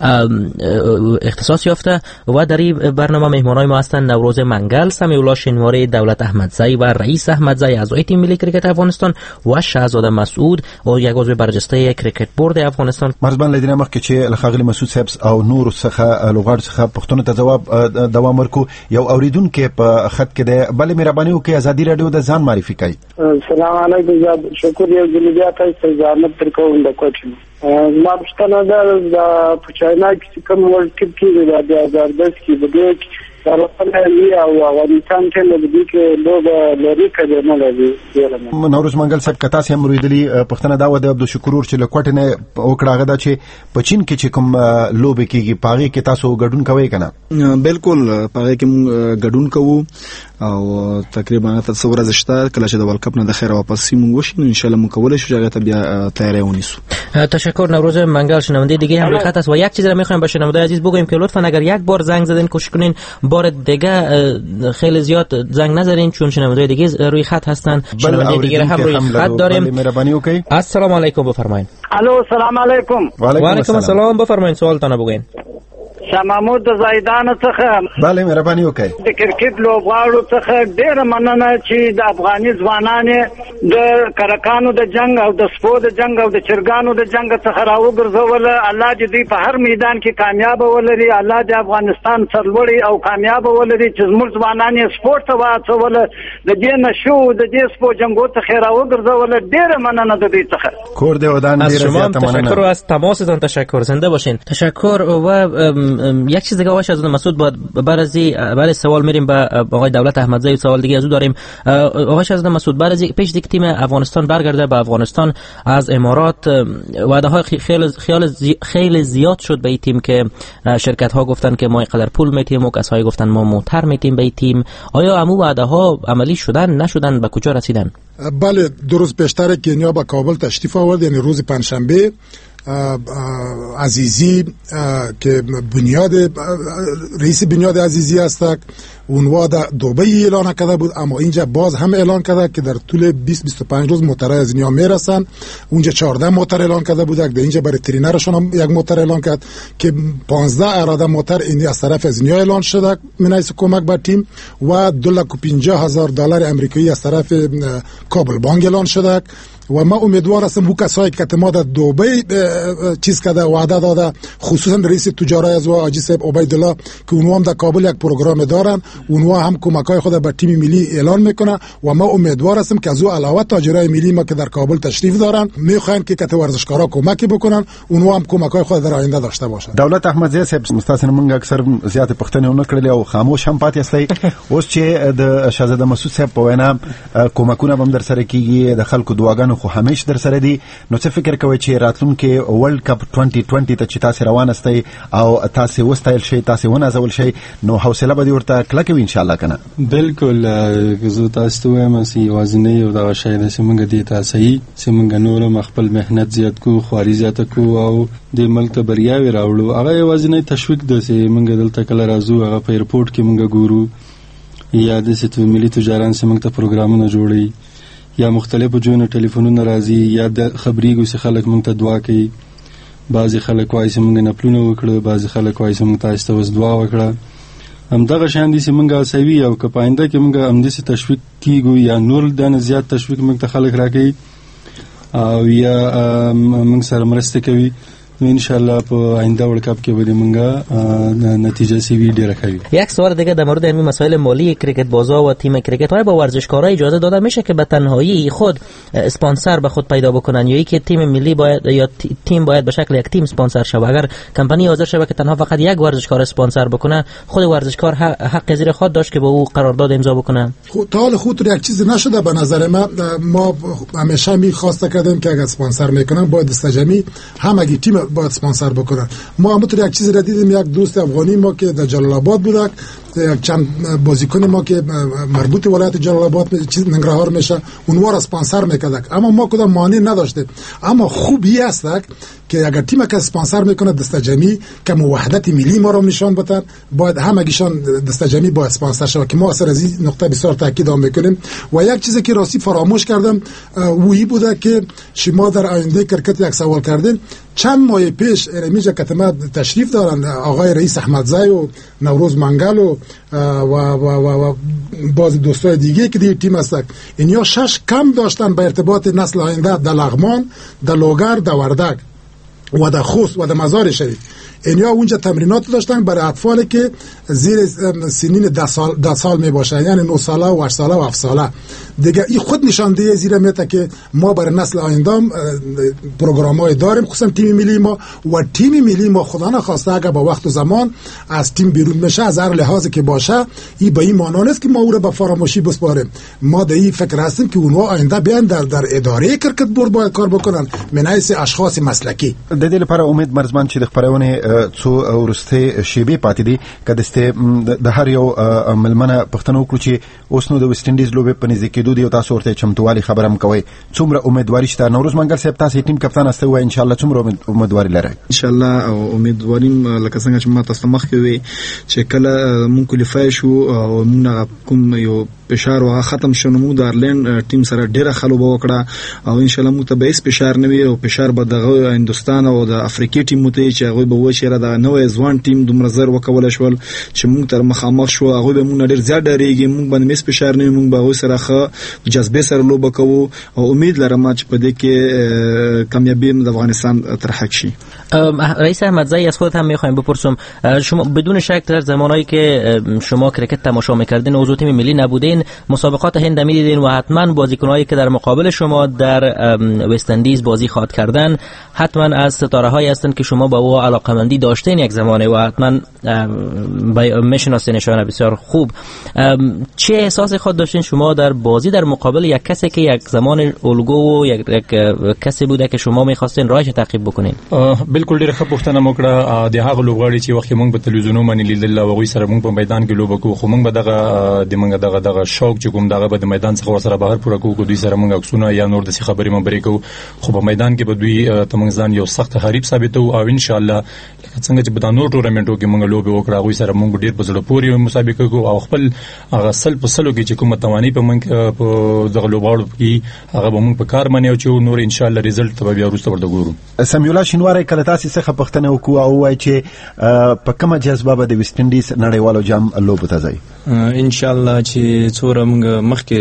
اختصاص یافته و در این برنامه مهمانای ما هستند نوروز منگل، سمیع الله شنواری، دولت احمدزی و رئیس احمدزی اعضای تیم ملی کرکت افغانستان و شهزاده مسعود و یک عضو برجسته کرکت بورد افغانستان. مرزبان لیدنه مخکې چې لخغلی مسعود صاحب او نور څخه لوغړ څخه پښتون ته جواب دوام ورکو یو اوریدونکو په خط کې ده. بلې مهرباني وکړئ ازادي رادیو د ځان معرفي کړئ. السلام علیکم. شکر یو ځل تاسو زحمت درکوم د کوچ ما پښتنه د پچاینا کې کوم ورلد کپ کې د 2010 کې د دې او افغانستان کې د دې کې لوب لري کړي نه لري. نوروز منګل صاحب کتا سم رویدلی پښتنه دا و د عبدالشکور چې لکوټ نه وکړه غدا چې پچین کې چې کوم لوب کېږي پاغي کې تاسو ګډون کوي کنه؟ بالکل پاغي کې ګډون کوو او تقریبا تاسو ورځ شته کله چې د ورلد کپ نه د خیر واپس سیمون وشي ان شاء الله مکول شو هغه ته بیا تیاری ونیسو. تشکر نوروز منگل. شنونده دیگه هم خط است و یک چیز را میخوایم به شنونده عزیز بگویم که لطفا اگر یک بار زنگ زدین کوشش کنین بار دیگه خیلی زیاد زنگ نزنین چون شنونده دیگه روی خط هستن. شنونده دیگه هم روی خط داریم. السلام علیکم بفرمایید. الو سلام علیکم. و علیکم السلام بفرمایید سوالتون بگوین. شمامود زیدان څخه. بله مهرباني وکړئ. د کرکټ لوبغاړو څخه ډېر مننه چې د افغاني ځوانانو د کرکانو د جنگ او د سپو د جنگ او د چرګانو د جنگ څخه راوګرځول. الله دې دوی په هر میدان کې کامیاب ولري. الله دې افغانستان سرلوړي او کامیاب ولري چې زموږ ځوانان یې سپورت ته واچول. د دې نشو د دې سپو جنگو څخه راوګرځول. ډېر مننه د دې څخه. کور دې ودان ډېر زیات مننه. تشکر از تماستان. تشکر. زنده باشین. تشکر. و یک چیز دیگه آقای شهزاده مسعود بعد سوال میریم به آقای دولت احمدزی. سوال دیگه از او داریم. آقای شهزاده مسعود بعد از پیش دیگه تیم افغانستان برگرده به افغانستان از امارات وعده های خیلی زیاد شد به این تیم که شرکت ها گفتن که ما اینقدر پول میتیم و کسایی گفتن ما موتر میتیم به این تیم. آیا امو وعده ها عملی شدن نشدن؟ به کجا رسیدن؟ بله دو روز پیشتر کنیا به کابل تشریف آورد، یعنی روز پنجشنبه عزیزی که رئیس بنیاد عزیزی است اونها در دبی اعلان کرده بود، اما اینجا باز هم اعلان کرده که در طول 20-25 روز موترهای از اینجا میرسن. اونجا 14 موتر اعلان کرده بود، در اینجا برای ترینرشون هم یک موتر اعلان کرد که 15 اراده موتر این از طرف از اینجا اعلان شده من حیث کمک به تیم و $250,000 امریکایی از طرف کابل بانک اعلان شده. و ما امیدوار هستم او کسایی که ما در دبی چیز کرده وعده داده، خصوصا رئیس تجارت از حاجی صاحب عبیدالله که اونها هم در کابل یک پروگرام دارن، اونها هم کمکای خود به تیم ملی اعلان میکنه و ما امیدوار هستم که از او علاوه تاجرای ملی ما که در کابل تشریف دارن میخواین که کته ورزشکارا کمک بکنن، اونها هم کمکای خود در آینده داشته باشن. دولت احمدزی صاحب مستثنا مونږ اکثر زیات پښتنه نه کړل او خاموش هم پاتې استای. اوس چې د شاهزاده مسعود صاحب په وینا کومکونه هم در سره کیږي، د خلکو دعاګانو خو همیش در سره دي، نو څه فکر کوي چې راتلونکي ورلد کپ 2020 ته چې تاسو روان استئ او تاسو وستایل شي، تاسو ونازول شي، نو حوصله به ورته کلکه وي ان شاء الله کنه؟ بالکل زه تاسو ته وایم چې وازنه او دا شاید چې موږ دې تاسو چې موږ نور مخبل مهنت زیات کو، خواري زیات کو او د ملک بریاوي راوړو. هغه وازنه تشویق د چې موږ دلته کله راځو، هغه په ایرپورټ کې موږ ګورو یا د ست ملي تجاران چې موږ ته پروګرامونه جوړي یا مختلفو جوړو ټلیفونونه راځي یا د خبريګو چې خلک موږ ته دعا کوي. بعضي خلک وایي چې موږ نه پلونه وکړو، بعضي خلک وایي چې موږ تاسو ته وس دعا وکړه. هم دغه شان دي چې موږ سوي او کپاینده کې موږ هم دې تشویق کیږو یا نور د زیات تشویق موږ ته خلک راکړي او یا موږ سره مرسته کوي. ان شاء الله په آینده ورلد کپ کې به موږ نتیجه سوي ډیره کوي. یک سوال دیگه در مورد همین مسائل مالی کرکت بازا و تیم کرکت های با ورزشکارا اجازه داده میشه که به تنهایی خود اسپانسر به خود پیدا بکنن یا اینکه تیم ملی باید یا تیم باید به شکل یک تیم اسپانسر شه؟ اگر کمپانی حاضر شه که تنها فقط یک ورزشکار اسپانسر بکنه، خود ورزشکار حق زیر خود داشت که با او قرارداد امضا بکنه؟ تا حال خود یک چیزی نشده به نظر ما همیشه می‌خواسته کردیم که اگر اسپانسر میکنن باید استجمی همگی تیم باید اسپانسر بکنن. ما همونطور یک چیزی را دیدیم، یک دوست افغانی ما که در جلال آباد بود، چند بازیکن ما که مربوط ولایت جلال آباد ننگرهار میشه اونها را اسپانسر میکردن، اما ما کدام مانع نداشتیم. اما خوبی است که اگر تیم که اسپانسر میکنه دستجمی که وحدت ملی ما رو نشان بدن، باید همگیشان دستجمی با اسپانسر شود که ما اثر از این نقطه بسیار تاکید میکنیم. و یک چیزی که راستی فراموش کردم وی بوده که شما در آینده کرکت یک سوال کردین. چند ماه پیش اینجا کتما تشریف دارن آقای رئیس احمدزی و نوروز منگل و باز دوستای دیگه که دیگه تیم هستن، اینیا 6 کم داشتن به ارتباط نسل آینده در لغمان، در لوگر، در وردک و در خوست و در مزار شریف. اینیا اونجا تمرینات داشتن برای اطفالی که زیر سنین 10 سال می باشن، یعنی 9 ساله و 8 ساله و 7 ساله دیگه. این خود نشانده زیرا میته که ما برای نسل آینده پروگرامای داریم، خصوصا تیم ملی ما. و تیم ملی ما خدا نخواسته اگه با وقت و زمان از تیم بیرون بشه، از هر لحاظی که باشه، این به این معنی نیست که ما او رو به فراموشی بسپاریم. ما در این فکر هستیم که اونها آینده بیان در اداره کرکت بورد باید کار بکنن من حیث اشخاص مسلکی. د دې لپاره امید مرزبان چې د خبرونه څو ورسته شیبې پاتې دي کدهسته د هر یو ملمنه پښتنو کړو چې اوس نو د ویسټ انډیز لوبې په نږدې کېدو دی او تاسو ورته چمتووالي خبرم کوي. څومره امیدواري شته؟ نوروز منګل صاحب تاسو ټیم کپتان استه وای ان شاء الله څومره امیدواري لرئ؟ ان شاء الله او امیدواریم لکه څنګه چې ما تاسو مخ کې وي چې کله مونږ کوالیفای شو او مونږ کوم یو فشار وغه ختم شونه مو د ارلند ټیم سره ډیره خلوبه وکړه او ان شاء الله مو ته به هیڅ فشار نه وي او فشار به د هندستان او د افریقي ټیم ته چې هغه به وشيره د نوې ځوان ټیم دومره زر وکول شول چې مونږ تر مخامخ شو، هغه به مونږ ډیر زیات ډاریږي، مونږ باندې هیڅ فشار نه وي، مونږ به سره خه جذبه سره لوبه کوو او امید لرم چې په دې کې کامیابی د افغانستان ترحق شي. رئیس احمدزی از خودت هم میخوایم بپرسم، شما بدون شک در زمانایی که شما کرکت تماشا میکردین عضو تیم ملی نبودین، مسابقات هند میدیدین و حتما بازیکنایی که در مقابل شما در وست اندیز بازی خواهد کردن حتما از ستاره هایی هستند که شما با او علاقمندی داشتین یک زمانه و حتما میشناسینشان بسیار خوب. چه احساسی خود داشتین شما در بازی در مقابل یک کسی که یک زمان الگو و یک کسی بوده که شما میخواستین راهش تعقیب بکنین؟ بالکل ډیره ښه پوښتنه مو کړه. د هغه لوبغاړي چې وخت موږ په تلویزیونونو باندې لیدل او هغوی سره موږ په میدان کې لوبه کوو، خو موږ به دغه شوق چې کوم دغه به د میدان څخه ورسره بهر پوره کوو دوی سره موږ عکسونه یا نور د خبرې مبرې کوو خو په میدان کې به دوی تمنګ ځان یو سخت حریف ثابتو او ان شاء الله لکه څنګه چې په دا نور ټورنمنټو کې موږ لوبي وکړو غوي سره موږ ډیر په زړه پورې مسابقه کوو او خپل هغه سل په سلو کې چې کومه توانې په موږ په دغه لوباړو کې هغه به موږ په کار باندې او چې نور ان شاء الله ريزلټ ته بیا وروسته ورته ګورو. سمیولا شینواری کله تاسو څخه پښتنه وکړو او وای چې په کومه جذبه به د ویسټ انډیز نړیوالو جام لوب ته ځي ان شاء الله چې څوره موږ مخکې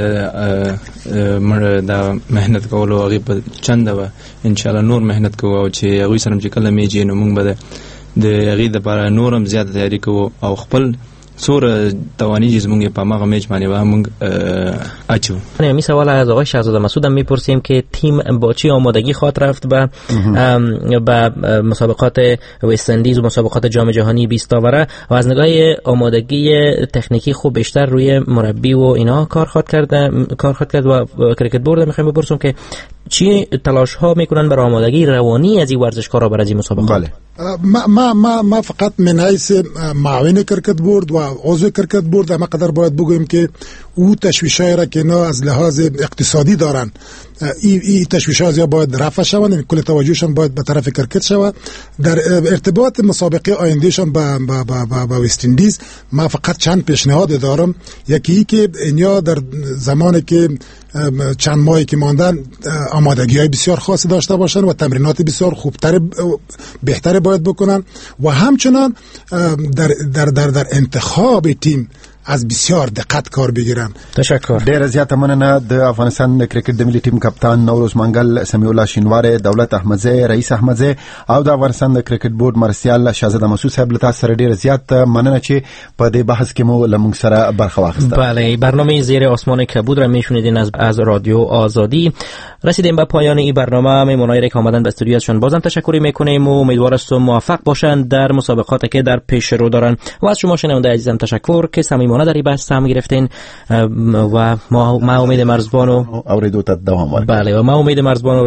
مړ دا مهنت کولو هغه په چنده و ان شاء الله نور مهنت کوو او چې هغه سره چې کله میږي نو موږ به د هغه د لپاره نورم زیات تیاری کوو او خپل صور توانی زمونږ په ماغه میچ باندې و همون اچو. می سوال از آقای شهزاده مسعود میپرسیم که تیم با چی آمادگی خواهد رفت به مسابقات وست اندیز و مسابقات جام جهانی 20 تاوره و از نگاه آمادگی تکنیکی خوب بیشتر روی مربی و اینا کار خواهد کرد و کرکت بورد میخوایم بپرسیم که چی تلاش ها میکنن برای آمادگی روانی از این ورزشکارا برای این مسابقات؟ بله. ما فقط من حیث معاون کرکت بورد و عضو کرکت بورد ما قدر باید بگوییم که او تشویش‌هایی را که اینا از لحاظ اقتصادی دارن این تشویش‌ها زیاد باید رفع شوند کل توجهشون باید به طرف کرکت شود. در ارتباط مسابقه آیندهشون با وست اندیز ما فقط چند پیشنهاد دارم. یکی که اینا در زمانی که چند ماهی که ماندن آمادگی‌های بسیار خاصی داشته باشن و تمرینات بسیار خوبتر بهتر باید بکنن و همچنان در انتخاب تیم از بسیار دقت کار بگیرن. تشکر. ډیر زیات مننه د افغانستان کرکټ د ملي ټیم کپتان نوروز منګل سمیولا شینواری دولت احمدزی رئیس احمدزی او د افغانستان د کرکټ بورډ مرسیال شهزاده مسعود صاحب له تاسو سره ډیر زیات مننه چې په دې بحث کې مو لمونږ سره برخه واخیسته. بله برنامه زیر آسمان کبود را میشنیدین از رادیو آزادی. رسیدیم به پایان این برنامه. مهمانانی که آمدن به استودیو ازشون بازم تشکر میکنیم و امیدوارم موفق باشند در مسابقاتی که در پیش رو دارن و از شما شنونده عزیزم تشکر که صمیمانه در این بحث سهم گرفتین و ما امید مرزبان و اوریدو تا دوام ورکړي. بله و ما امید مرزبان